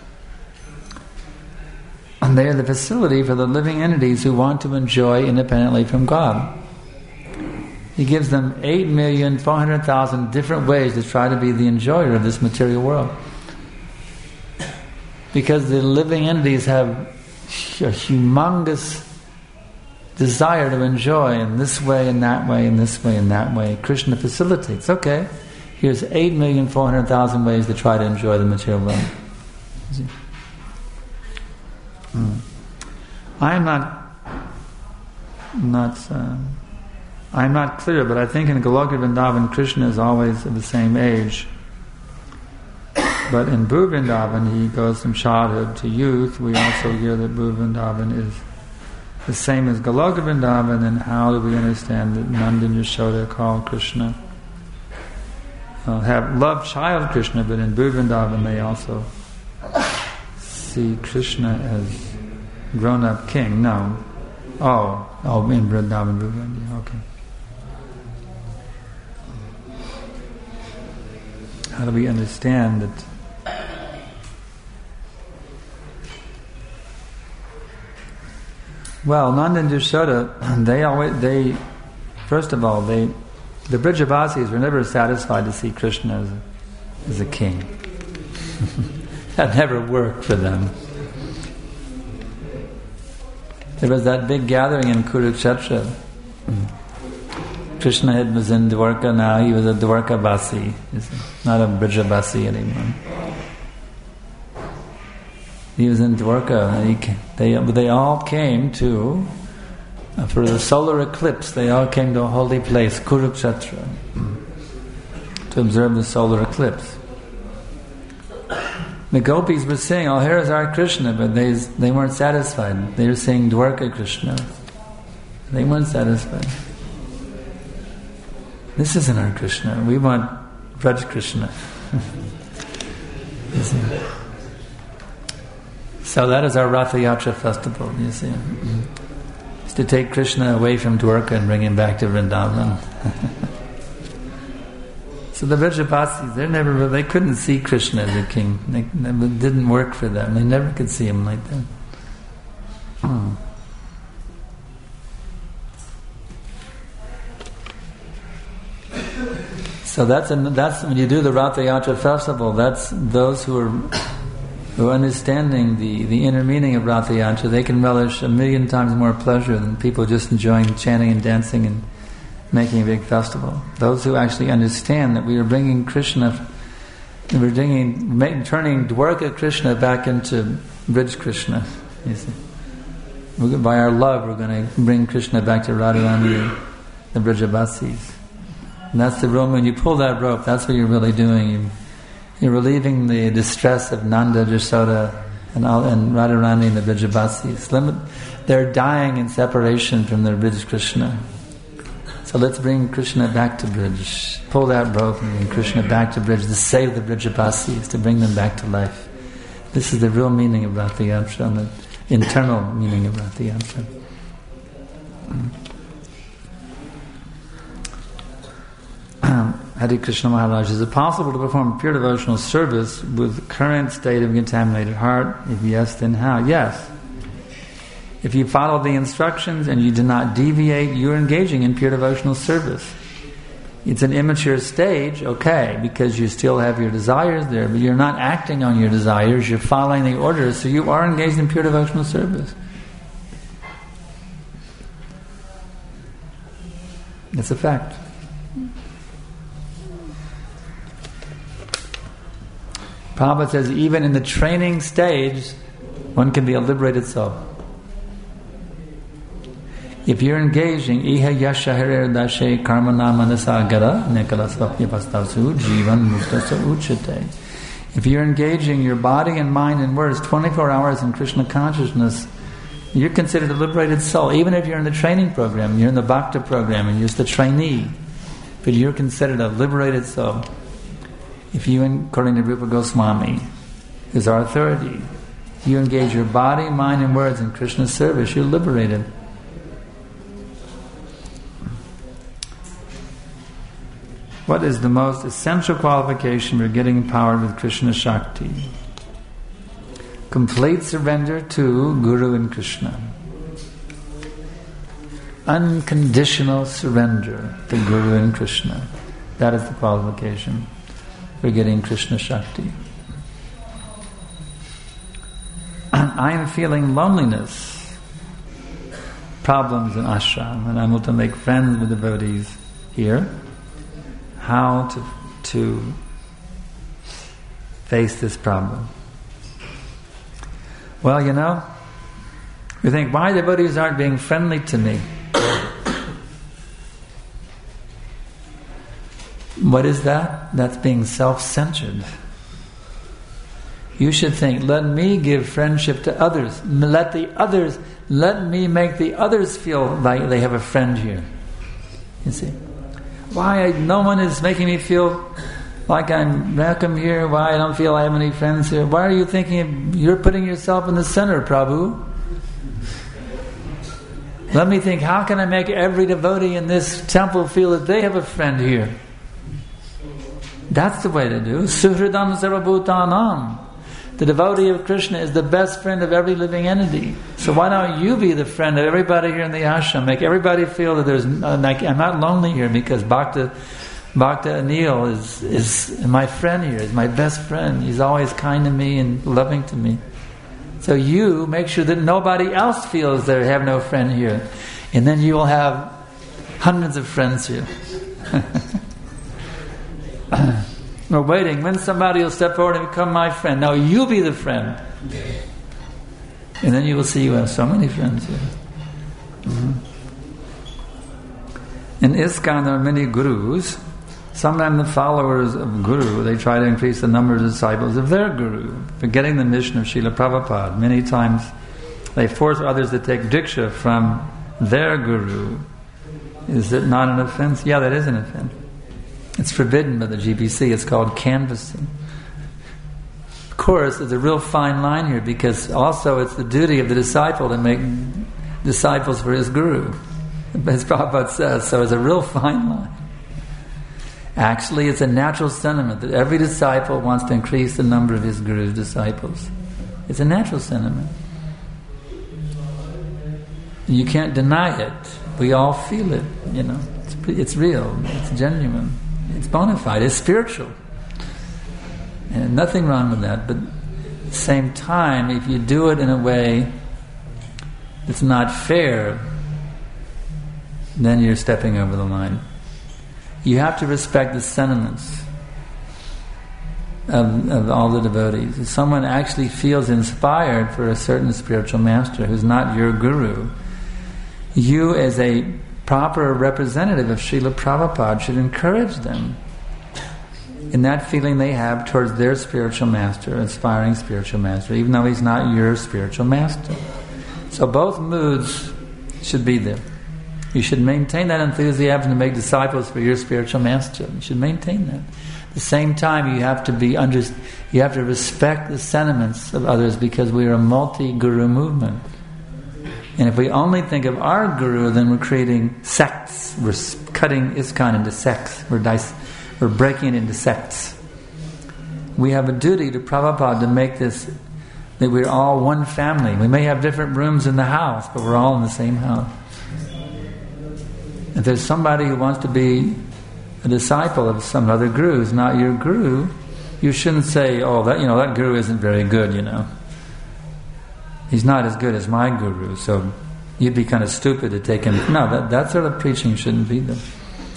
And they are the facility for the living entities who want to enjoy independently from God. He gives them 8,400,000 different ways to try to be the enjoyer of this material world. Because the living entities have a humongous desire to enjoy in this way and that way and this way and that way. Krishna facilitates. Okay, here's 8,400,000 ways to try to enjoy the material world. I'm not clear, but I think in Goloka Vrindavan, Krishna is always of the same age. But in Bhu Vrindavan, he goes from childhood to youth. We also hear that Bhu Vrindavan is the same as Goloka Vrindavan. And how do we understand that Nanda and Yashoda call Krishna? Have loved child Krishna, but in Bhu Vrindavan they also see Krishna as grown-up king. No. Oh, in Vrindavan, Bhu Vrindavan, okay. How do we understand that? Well, Nanda and Yashoda, first of all, the Brijavasis were never satisfied to see Krishna as a king. That never worked for them. There was that big gathering in Kurukshetra. Krishna was in Dwarka now. He was a Dwarkavasi. He's not a Brijavasi anymore. He was in Dwarka. They all came to, for the solar eclipse, they all came to a holy place, Kurukshetra, to observe the solar eclipse. The gopis were saying, "Oh, here is our Krishna," but they weren't satisfied. They were saying Dwarka Krishna. They weren't satisfied. This isn't our Krishna. We want Braj Krishna. You see? So that is our Ratha Yatra festival, you see. It's to take Krishna away from Dwarka and bring him back to Vrindavan. So the Vrajavasis, they couldn't see Krishna as a king. It didn't work for them. They never could see him like that. So that's when you do the Ratha Yatra festival. That's those who are understanding the inner meaning of Ratha Yatra. They can relish 1,000,000 times more pleasure than people just enjoying chanting and dancing and making a big festival. Those who actually understand that we are bringing Krishna, turning Dwarka Krishna back into Brij Krishna. You see, by our love, we're going to bring Krishna back to Radharani, the Brijavasis. And that's the rope. When you pull that rope, that's what you're really doing. You're relieving the distress of Nanda, Yashoda, and Radharani and the Brijavasis. They're dying in separation from their Brij Krishna. So let's bring Krishna back to Brij. Pull that rope and bring Krishna back to Brij to save the Brijavasis, to bring them back to life. This is the real meaning of Ratha Yatra, and the internal meaning of Ratha Yatra. Hare Krishna Maharaj, is it possible to perform pure devotional service with the current state of contaminated heart? If yes, then how? Yes. If you follow the instructions and you do not deviate, you're engaging in pure devotional service. It's an immature stage, okay, because you still have your desires there, but you're not acting on your desires, you're following the orders, so you are engaged in pure devotional service. It's a fact. Prabhupada says even in the training stage, one can be a liberated soul. If you're engaging iha yasha harir dashe karmana manasagara nekalasvapya pastasu jivan muktasa uchate. If you're engaging your body and mind and words 24 hours in Krishna consciousness, you're considered a liberated soul. Even if you're in the training program, you're in the bhakta program and you're just a trainee, but you're considered a liberated soul. If you, according to Rupa Goswami, who's our authority, you engage your body, mind and words in Krishna's service, you're liberated. What is the most essential qualification for getting empowered with Krishna Shakti? Complete surrender to Guru and Krishna. Unconditional surrender to Guru and Krishna. That is the qualification for getting Krishna Shakti. I am feeling loneliness, problems in ashram, and I'm able to make friends with devotees here. How to face this problem? Well, we think, why devotees aren't being friendly to me? What is that? That's being self-centered. You should think, let me give friendship to others. Let me make the others feel like they have a friend here. You see? Why no one is making me feel like I'm welcome here? Why I don't feel I have any friends here? Why are you thinking you're putting yourself in the center, Prabhu? Let me think, how can I make every devotee in this temple feel that they have a friend here? That's the way to do. Suhridam sarvabhutanam. The devotee of Krishna is the best friend of every living entity. So why don't you be the friend of everybody here in the ashram? Make everybody feel that I'm not lonely here because Bhakta Anil is my friend here, is my best friend. He's always kind to me and loving to me. So you make sure that nobody else feels they have no friend here. And then you will have hundreds of friends here. We're waiting. When somebody will step forward and become my friend. Now you be the friend. And then you will see you have so many friends here. Mm-hmm. In ISKCON there are many gurus. Sometimes the followers of Guru, they try to increase the number of disciples of their Guru, forgetting the mission of Srila Prabhupada. Many times they force others to take diksha from their Guru. Is it not an offense? Yeah, that is an offense. It's forbidden by the GBC. It's called canvassing. Of course, there's a real fine line here because also it's the duty of the disciple to make disciples for his Guru. As Prabhupada says, so it's a real fine line. Actually, it's a natural sentiment that every disciple wants to increase the number of his Guru's disciples. It's a natural sentiment. You can't deny it. We all feel it, It's real. It's genuine. It's bona fide. It's spiritual. And nothing wrong with that. But at the same time, if you do it in a way that's not fair, then you're stepping over the line. You have to respect the sentiments of all the devotees. If someone actually feels inspired for a certain spiritual master who's not your guru, you as a proper representative of Srila Prabhupada should encourage them in that feeling they have towards their spiritual master, aspiring spiritual master, even though he's not your spiritual master. So both moods should be there. You should maintain that enthusiasm to make disciples for your spiritual master. You should maintain that. At the same time, you have to respect the sentiments of others because we are a multi-guru movement. And if we only think of our guru, then we're creating sects. We're cutting ISKCON into sects. We're We're breaking into sects. We have a duty to Prabhupada to make this, that we're all one family. We may have different rooms in the house, but we're all in the same house. If there's somebody who wants to be a disciple of some other guru who's not your guru, you shouldn't say, oh, that guru isn't very good, He's not as good as my guru, so you'd be kind of stupid to take him. No, that sort of preaching shouldn't be there.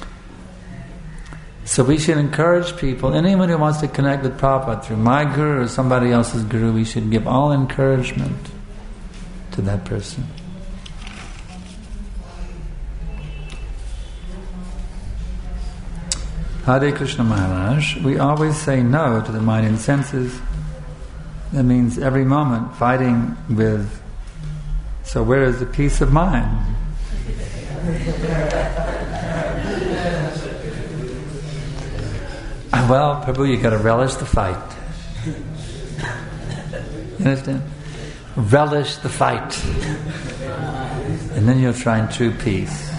So we should encourage people, anyone who wants to connect with Prabhupada through my guru or somebody else's guru, we should give all encouragement to that person. Hare Krishna Maharaj, we always say no to the mind and senses. That means every moment fighting with, so where is the peace of mind? Well, Prabhu, you got to relish the fight. You understand? Relish the fight. And then you'll find true peace.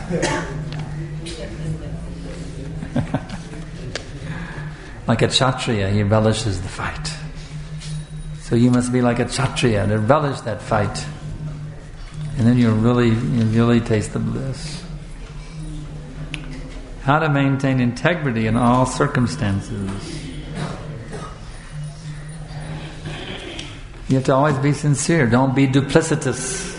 Like a Kshatriya, he relishes the fight. So you must be like a Kshatriya to relish that fight. And then you'll really taste the bliss. How to maintain integrity in all circumstances. You have to always be sincere. Don't be duplicitous.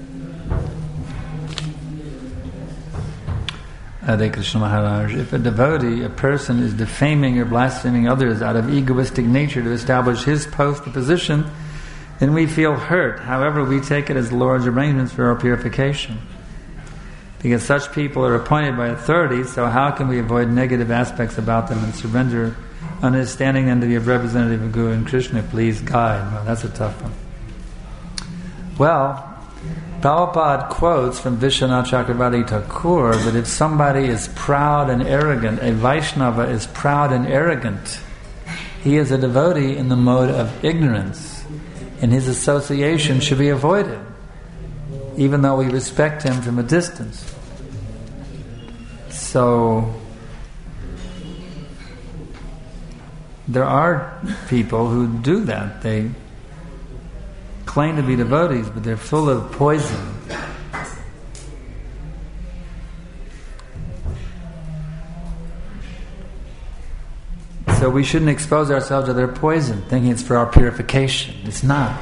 Hare Krishna Maharaj, if a devotee, a person, is defaming or blaspheming others out of egoistic nature to establish his post or position, then we feel hurt. However, we take it as the Lord's arrangements for our purification. Because such people are appointed by authorities, so how can we avoid negative aspects about them and surrender understanding them to be a representative of Guru and Krishna? Please guide. Well, that's a tough one. Well, Prabhupada quotes from Vishwanath Chakravarti Thakur that if somebody is proud and arrogant, a Vaishnava is proud and arrogant, he is a devotee in the mode of ignorance, and his association should be avoided, even though we respect him from a distance. So, there are people who do that. They claim to be devotees, but they're full of poison. So we shouldn't expose ourselves to their poison, thinking it's for our purification. It's not.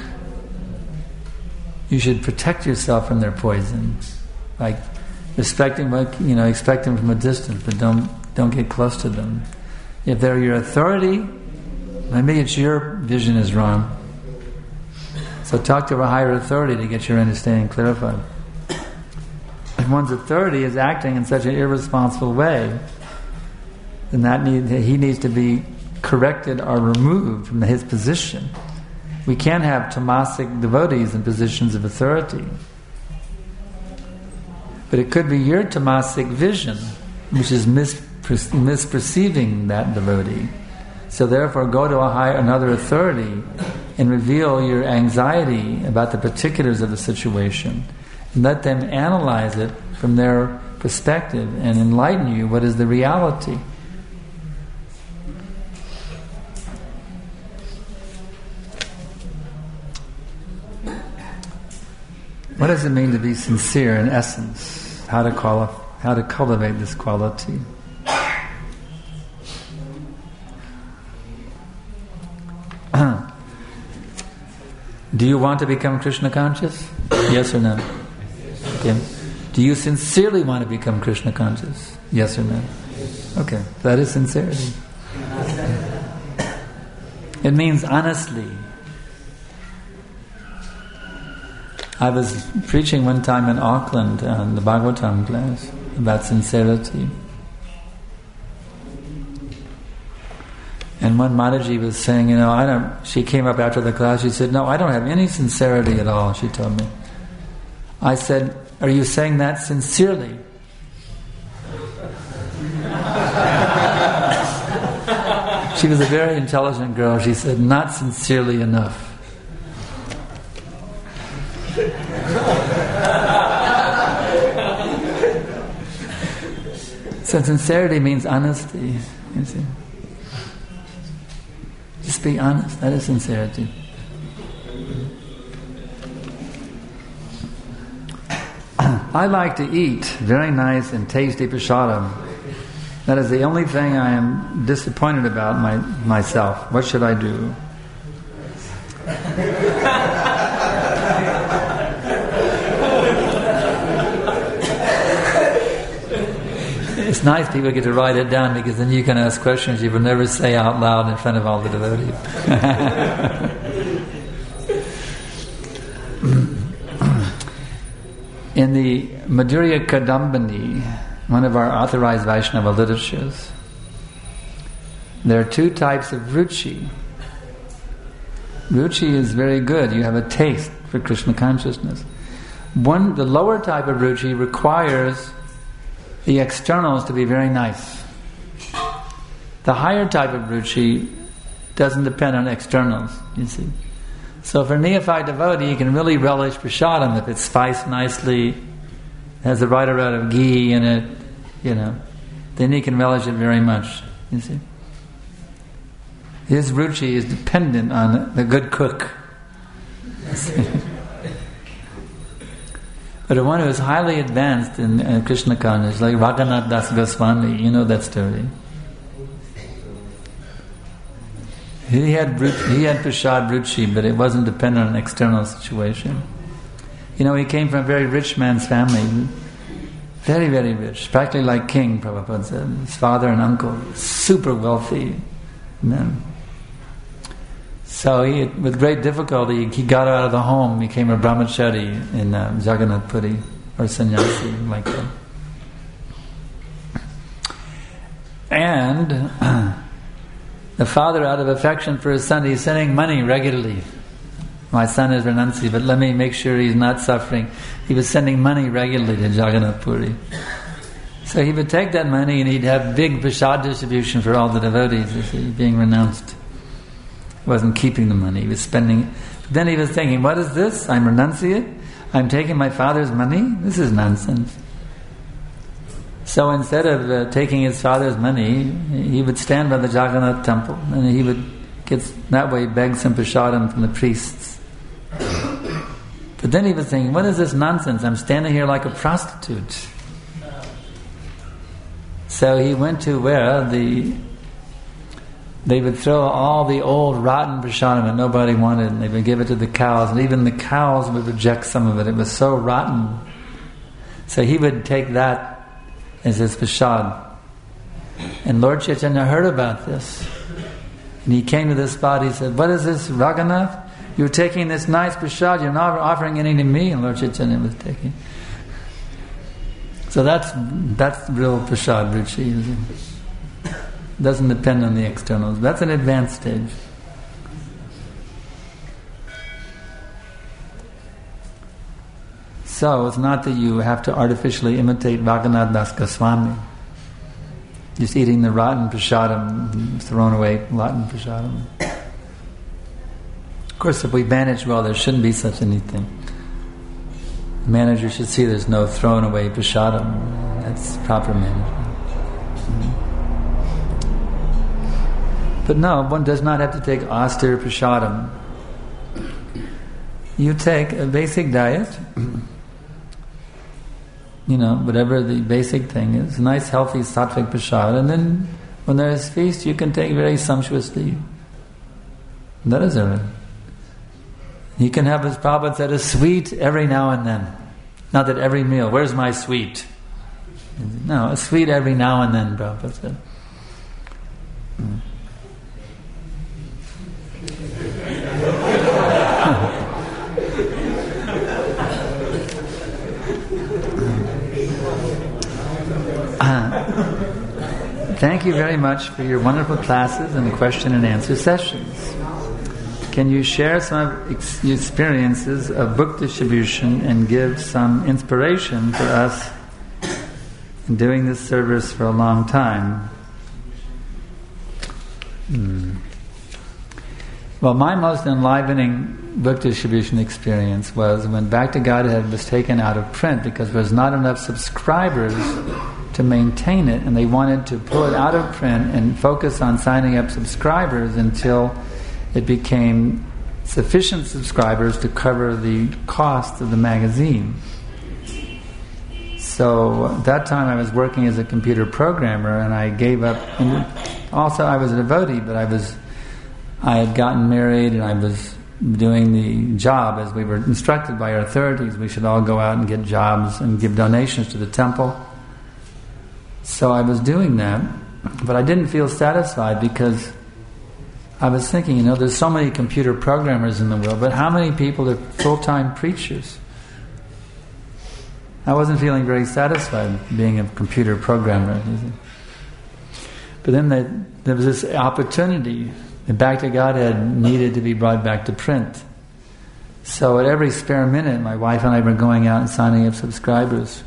You should protect yourself from their poison, like respecting, expect them from a distance, but don't get close to them. If they're your authority, maybe it's your vision is wrong. So talk to a higher authority to get your understanding clarified. If one's authority is acting in such an irresponsible way, then he needs to be corrected or removed from his position. We can't have tamasic devotees in positions of authority. But it could be your tamasic vision, which is misperceiving that devotee. So therefore go to another authority and reveal your anxiety about the particulars of the situation. And let them analyze it from their perspective and enlighten you what is the reality. What does it mean to be sincere in essence? How to cultivate this quality? Do you want to become Krishna conscious? Yes or no? Okay. Do you sincerely want to become Krishna conscious? Yes or no? Okay, that is sincerity. It means honestly. I was preaching one time in Auckland in the Bhagavatam class about sincerity. And one Mataji was saying, she came up after the class, she said, no, I don't have any sincerity at all, she told me. I said, are you saying that sincerely? She was a very intelligent girl. She said, not sincerely enough. So sincerity means honesty. You see? Just be honest. That is sincerity. I like to eat very nice and tasty prasadam. That is the only thing I am disappointed about myself. What should I do? It's nice people get to write it down, because then you can ask questions you would never say out loud in front of all the devotees. In the Madhurya Kadambini, one of our authorized Vaishnava literatures, there are two types of ruchi. Ruchi is very good. You have a taste for Krishna consciousness. The lower type of ruchi requires the externals to be very nice. The higher type of ruchi doesn't depend on externals, you see. So for a neophyte devotee, you can really relish prasadam if it's spiced nicely, has the right amount of ghee in it, then he can relish it very much, you see. His ruchi is dependent on the good cook. But the one who is highly advanced in Krishna consciousness, like Raghunath Das Goswami, you know that story. He had prasad ruchi, but it wasn't dependent on an external situation. He came from a very rich man's family, very, very rich, practically like king, Prabhupada said. His father and uncle, super wealthy men. So with great difficulty, he got out of the home, became a brahmachari in Jagannath Puri, or sannyasi, like that. And the father, out of affection for his son, he's sending money regularly. My son is Renansi, but let me make sure he's not suffering. He was sending money regularly to Jagannath Puri. So he would take that money and he'd have big prasad distribution for all the devotees, being renounced. He wasn't keeping the money, he was spending it. Then he was thinking, what is this? I'm renunciate? I'm taking my father's money? This is nonsense. So instead of taking his father's money, he would stand by the Jagannath temple and he would that way beg some prasadam from the priests. But then he was thinking, what is this nonsense? I'm standing here like a prostitute. So he went to where they would throw all the old rotten prasadam that nobody wanted, and they would give it to the cows, and even the cows would reject some of it. It was so rotten. So he would take that as his prasad. And Lord Chaitanya heard about this. And he came to this spot, he said, what is this, Raghunath? You're taking this nice prasad, you're not offering any to me. And Lord Chaitanya was taking. So that's real prasad ruchi. Doesn't depend on the externals. That's an advanced stage. So it's not that you have to artificially imitate Raghunath Das Goswami. Just eating the rotten prasadam, thrown away rotten prasadam. Of course, if we manage well, there shouldn't be such anything. The manager should see there's no thrown away prasadam. That's proper management. But no, one does not have to take austere prasadam. You take a basic diet, whatever the basic thing is, nice, healthy, sattvic prasad, and then when there is feast, you can take very sumptuously. That is it. You can have, as Prabhupada said, a sweet every now and then. Not that every meal, where's my sweet? No, a sweet every now and then, Prabhupada said. Thank you very much for your wonderful classes and question and answer sessions. Can you share some of your experiences of book distribution and give some inspiration for us in doing this service for a long time? Well, my most enlivening book distribution experience was when Back to Godhead was taken out of print because there was not enough subscribers to to maintain it, and they wanted to pull it out of print and focus on signing up subscribers until it became sufficient subscribers to cover the cost of the magazine. So at that time I was working as a computer programmer, and I gave up. And also I was a devotee, but I had gotten married, and I was doing the job as we were instructed by our authorities. We should all go out and get jobs and give donations to the temple. So I was doing that, but I didn't feel satisfied, because I was thinking, there's so many computer programmers in the world, but how many people are full-time preachers? I wasn't feeling very satisfied being a computer programmer. But then there was this opportunity. The Back to Godhead needed to be brought back to print. So at every spare minute, my wife and I were going out and signing up subscribers.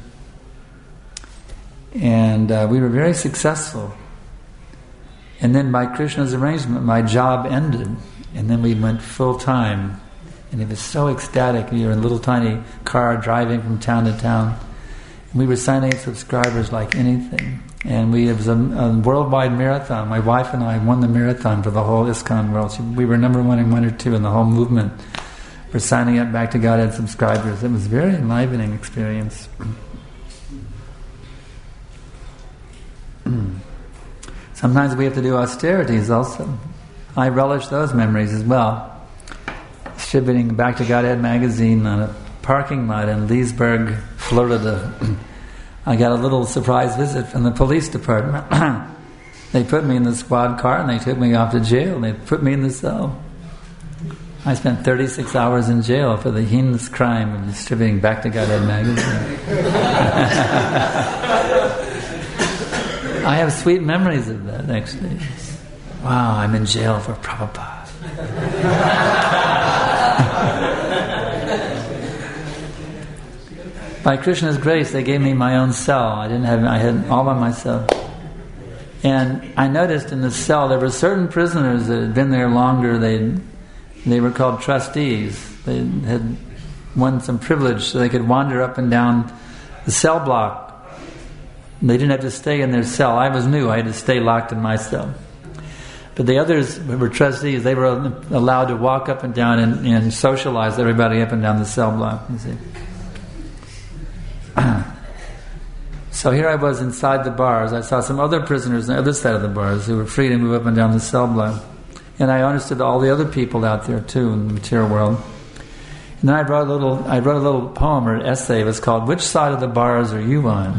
And we were very successful. And then by Krishna's arrangement, my job ended. And then we went full-time. And it was so ecstatic. We were in a little tiny car driving from town to town. And we were signing up subscribers like anything. And it was a worldwide marathon. My wife and I won the marathon for the whole ISKCON world. We were number 1 and 1 or 2 in the whole movement for signing up Back to Godhead subscribers. It was a very enlivening experience. Sometimes we have to do austerities also. I relish those memories as well. Distributing Back to Godhead magazine on a parking lot in Leesburg, Florida. I got a little surprise visit from the police department. They put me in the squad car and they took me off to jail. They put me in the cell. I spent 36 hours in jail for the heinous crime of distributing Back to Godhead magazine. I have sweet memories of that, actually. Wow, I'm in jail for Prabhupada. By Krishna's grace, they gave me my own cell. I had all by myself. And I noticed in the cell there were certain prisoners that had been there longer. They were called trustees. They had won some privilege so they could wander up and down the cell block. They didn't have to stay in their cell. I was new. I had to stay locked in my cell. But the others who were trustees, they were allowed to walk up and down and socialize everybody up and down the cell block, you see. So here I was inside the bars. I saw some other prisoners on the other side of the bars who were free to move up and down the cell block. And I understood all the other people out there too in the material world. And then I wrote a little poem or essay. It was called "Which Side of the Bars Are You On?"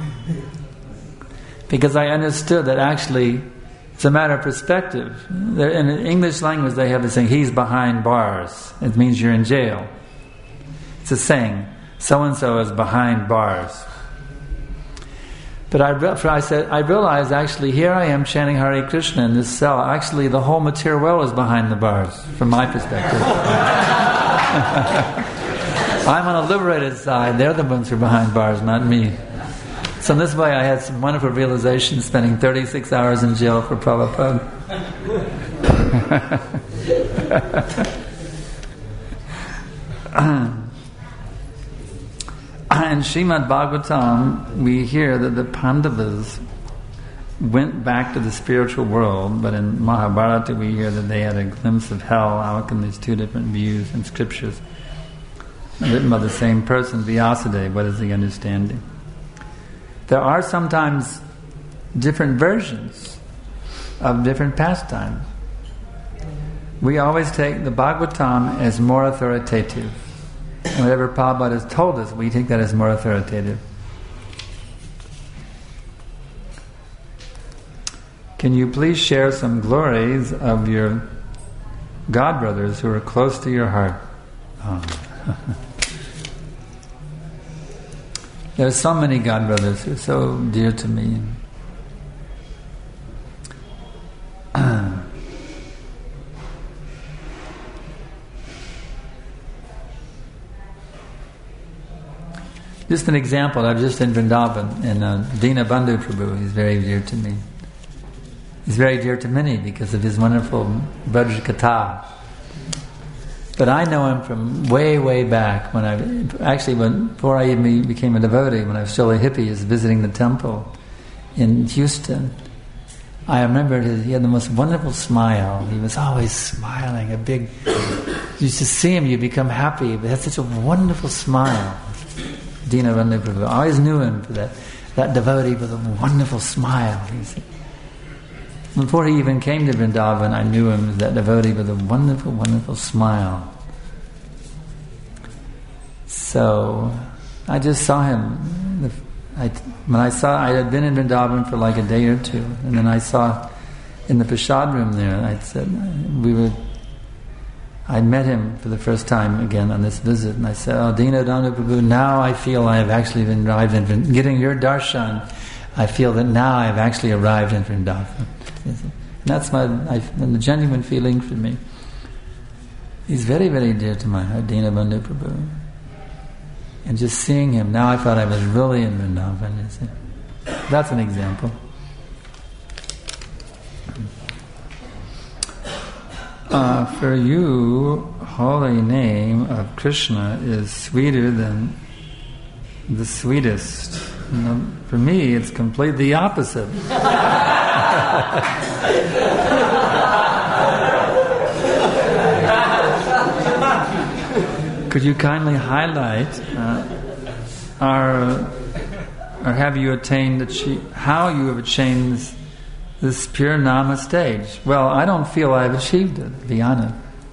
Because I understood that actually it's a matter of perspective. In the English language they have this saying, "He's behind bars." It means you're in jail. It's a saying, so-and-so is behind bars. But I realized actually here I am chanting Hare Krishna in this cell. Actually the whole material world is behind the bars, from my perspective. I'm on a liberated side. They're the ones who are behind bars, not me. So in this way I had some wonderful realizations, spending 36 hours in jail for Prabhupada. In Srimad Bhagavatam, we hear that the Pandavas went back to the spiritual world, but in Mahabharata we hear that they had a glimpse of hell. How come these two different views in scriptures written by the same person, Vyasadeva? What is the understanding? There are sometimes different versions of different pastimes. We always take the Bhagavatam as more authoritative. And whatever Prabhupada has told us, we take that as more authoritative. Can you please share some glories of your godbrothers who are close to your heart? Oh. There are so many godbrothers who are so dear to me. Just an example, I'm just in Vrindavan, and Dinabandhu Prabhu, he's very dear to me. He's very dear to many because of his wonderful Braj Katha. But I know him from way, way back, before I even became a devotee, when I was still a hippie, is visiting the temple. in Houston, I remember he had the most wonderful smile. He was always smiling, you used to see him, you become happy, but he had such a wonderful smile. Dinabandhu Prabhu, I always knew him for that devotee with a wonderful smile. Before he even came to Vrindavan, I knew him as that devotee with a wonderful, wonderful smile. So I just saw him. I had been in Vrindavan for like a day or two, and then I saw in the Prasad room there. I met him for the first time again on this visit, and I said, "Oh, Dinabandhu Prabhu, now I feel I have actually arrived in getting your darshan. I feel that now I have actually arrived in Vrindavan." And that's the genuine feeling for me. He's very, very dear to my heart, Dinabandhu Prabhu. And just seeing him, now I thought I was really in Vrindavan. That's an example. For you, holy name of Krishna is sweeter than the sweetest. For me, it's completely opposite. Could you kindly highlight or have you attained how you have attained this pure Nama stage? Well, I don't feel I've achieved it, to be honest.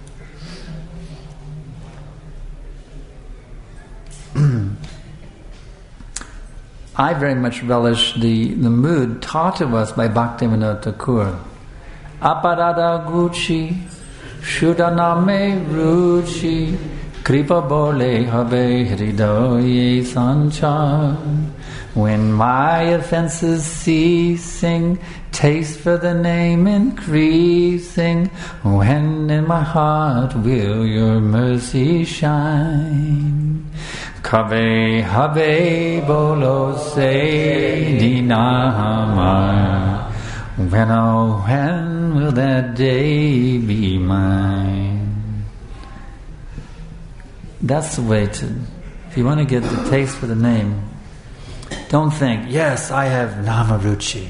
I very much relish the mood taught to us by Bhaktivinoda Thakur. Aparada guchi, shudaname ruchi, kripa bole habe hridoye sanchar. When my offenses ceasing, taste for the name increasing, when in my heart will your mercy shine? Kabe habe bolo se dinamar. When, oh, when will that day be mine? That's the way to, if you want to get the taste for the name, don't think, yes, I have Namaruchi.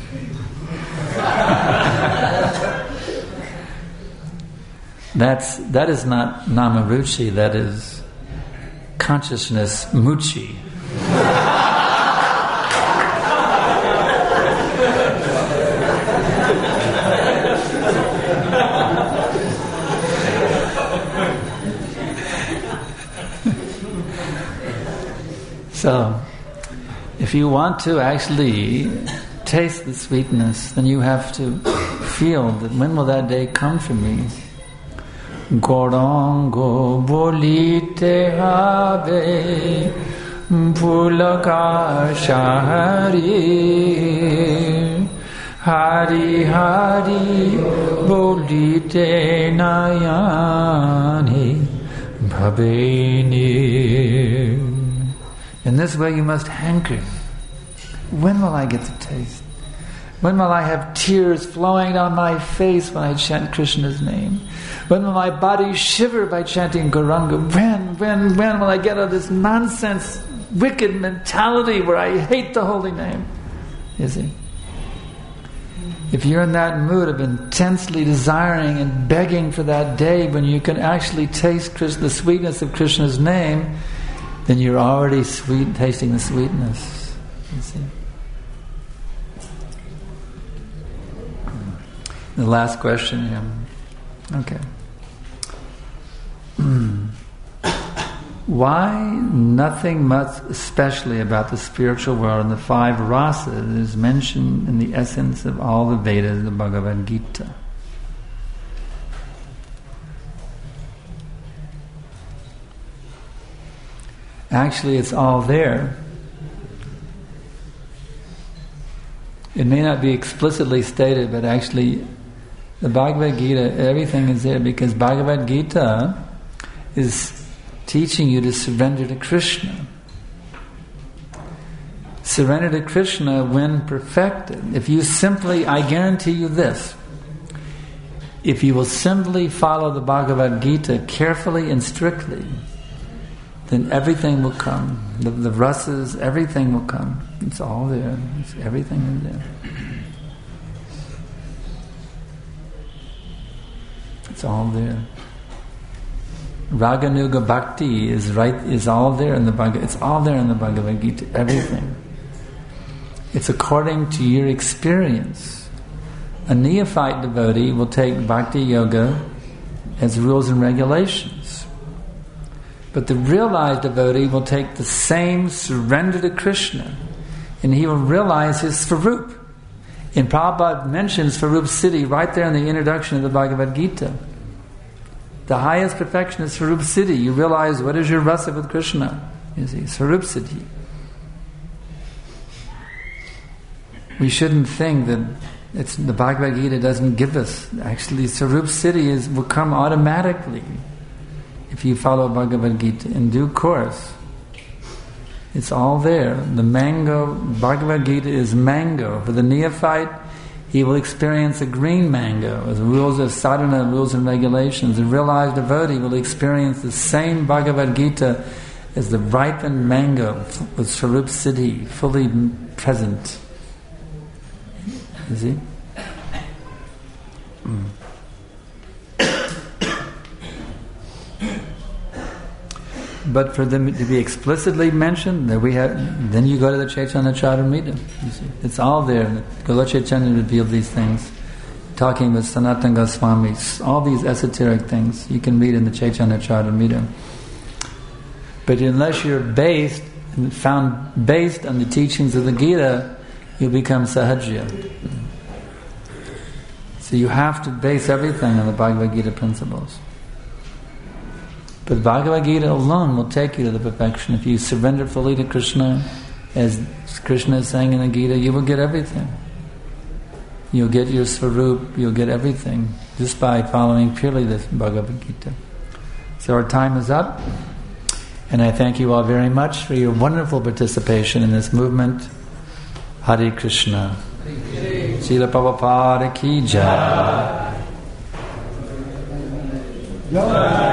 That is not Namaruchi, that is consciousness muchi. So, if you want to actually taste the sweetness, then you have to feel that when will that day come for me? Gorango bolite habe pulaka shahari hari hari bolite nayani bhaveni. In this way you must hanker. When will I get to taste? When will I have tears flowing down my face when I chant Krishna's name? When will my body shiver by chanting Gauranga? When will I get out of this nonsense, wicked mentality where I hate the holy name? You see? If you're in that mood of intensely desiring and begging for that day when you can actually taste the sweetness of Krishna's name, then you're already tasting the sweetness. You see? The last question here. Okay. Why nothing much especially about the spiritual world and the 5 rasas is mentioned in the essence of all the Vedas, the Bhagavad Gita? Actually, it's all there. It may not be explicitly stated, but actually the Bhagavad Gita, everything is there because Bhagavad Gita is teaching you to surrender to Krishna. Surrender to Krishna when perfected. If you simply, I guarantee you this, if you will simply follow the Bhagavad Gita carefully and strictly, then everything will come. The rasas, everything will come. It's all there. Everything is there. It's all there. Raganuga Bhakti is all there in the Bhagavad. It's all there in the Bhagavad Gita. Everything. It's according to your experience. A neophyte devotee will take Bhakti Yoga as rules and regulations. But the realized devotee will take the same surrender to Krishna, and he will realize his Swarup. And Prabhupada mentions Swarup Siddhi right there in the introduction of the Bhagavad Gita. The highest perfection is Swarup Siddhi. You realize what is your rasa with Krishna. You see, Swarup Siddhi. We shouldn't think that the Bhagavad Gita doesn't give us. Actually, Swarup Siddhi will come automatically if you follow Bhagavad Gita in due course. It's all there. The mango, Bhagavad Gita is mango. For the neophyte, he will experience a green mango as rules of sadhana, rules and regulations. The realized devotee will experience the same Bhagavad Gita as the ripened mango with Swarup Siddhi, fully present. You see? But for them to be explicitly mentioned, then you go to the Chaitanya Charitamrita. You see, it's all there. Goloka Chaitanya revealed these things, talking with Sanatana Goswami. All these esoteric things you can read in the Chaitanya Charitamrita. But unless you're found based on the teachings of the Gita, you become sahajya. So you have to base everything on the Bhagavad Gita principles. But Bhagavad Gita alone will take you to the perfection. If you surrender fully to Krishna, as Krishna is saying in the Gita, you will get everything. You'll get your Swarup, you'll get everything, just by following purely the Bhagavad Gita. So our time is up, and I thank you all very much for your wonderful participation in this movement. Hare Krishna. Srila Prabhupada ki jai.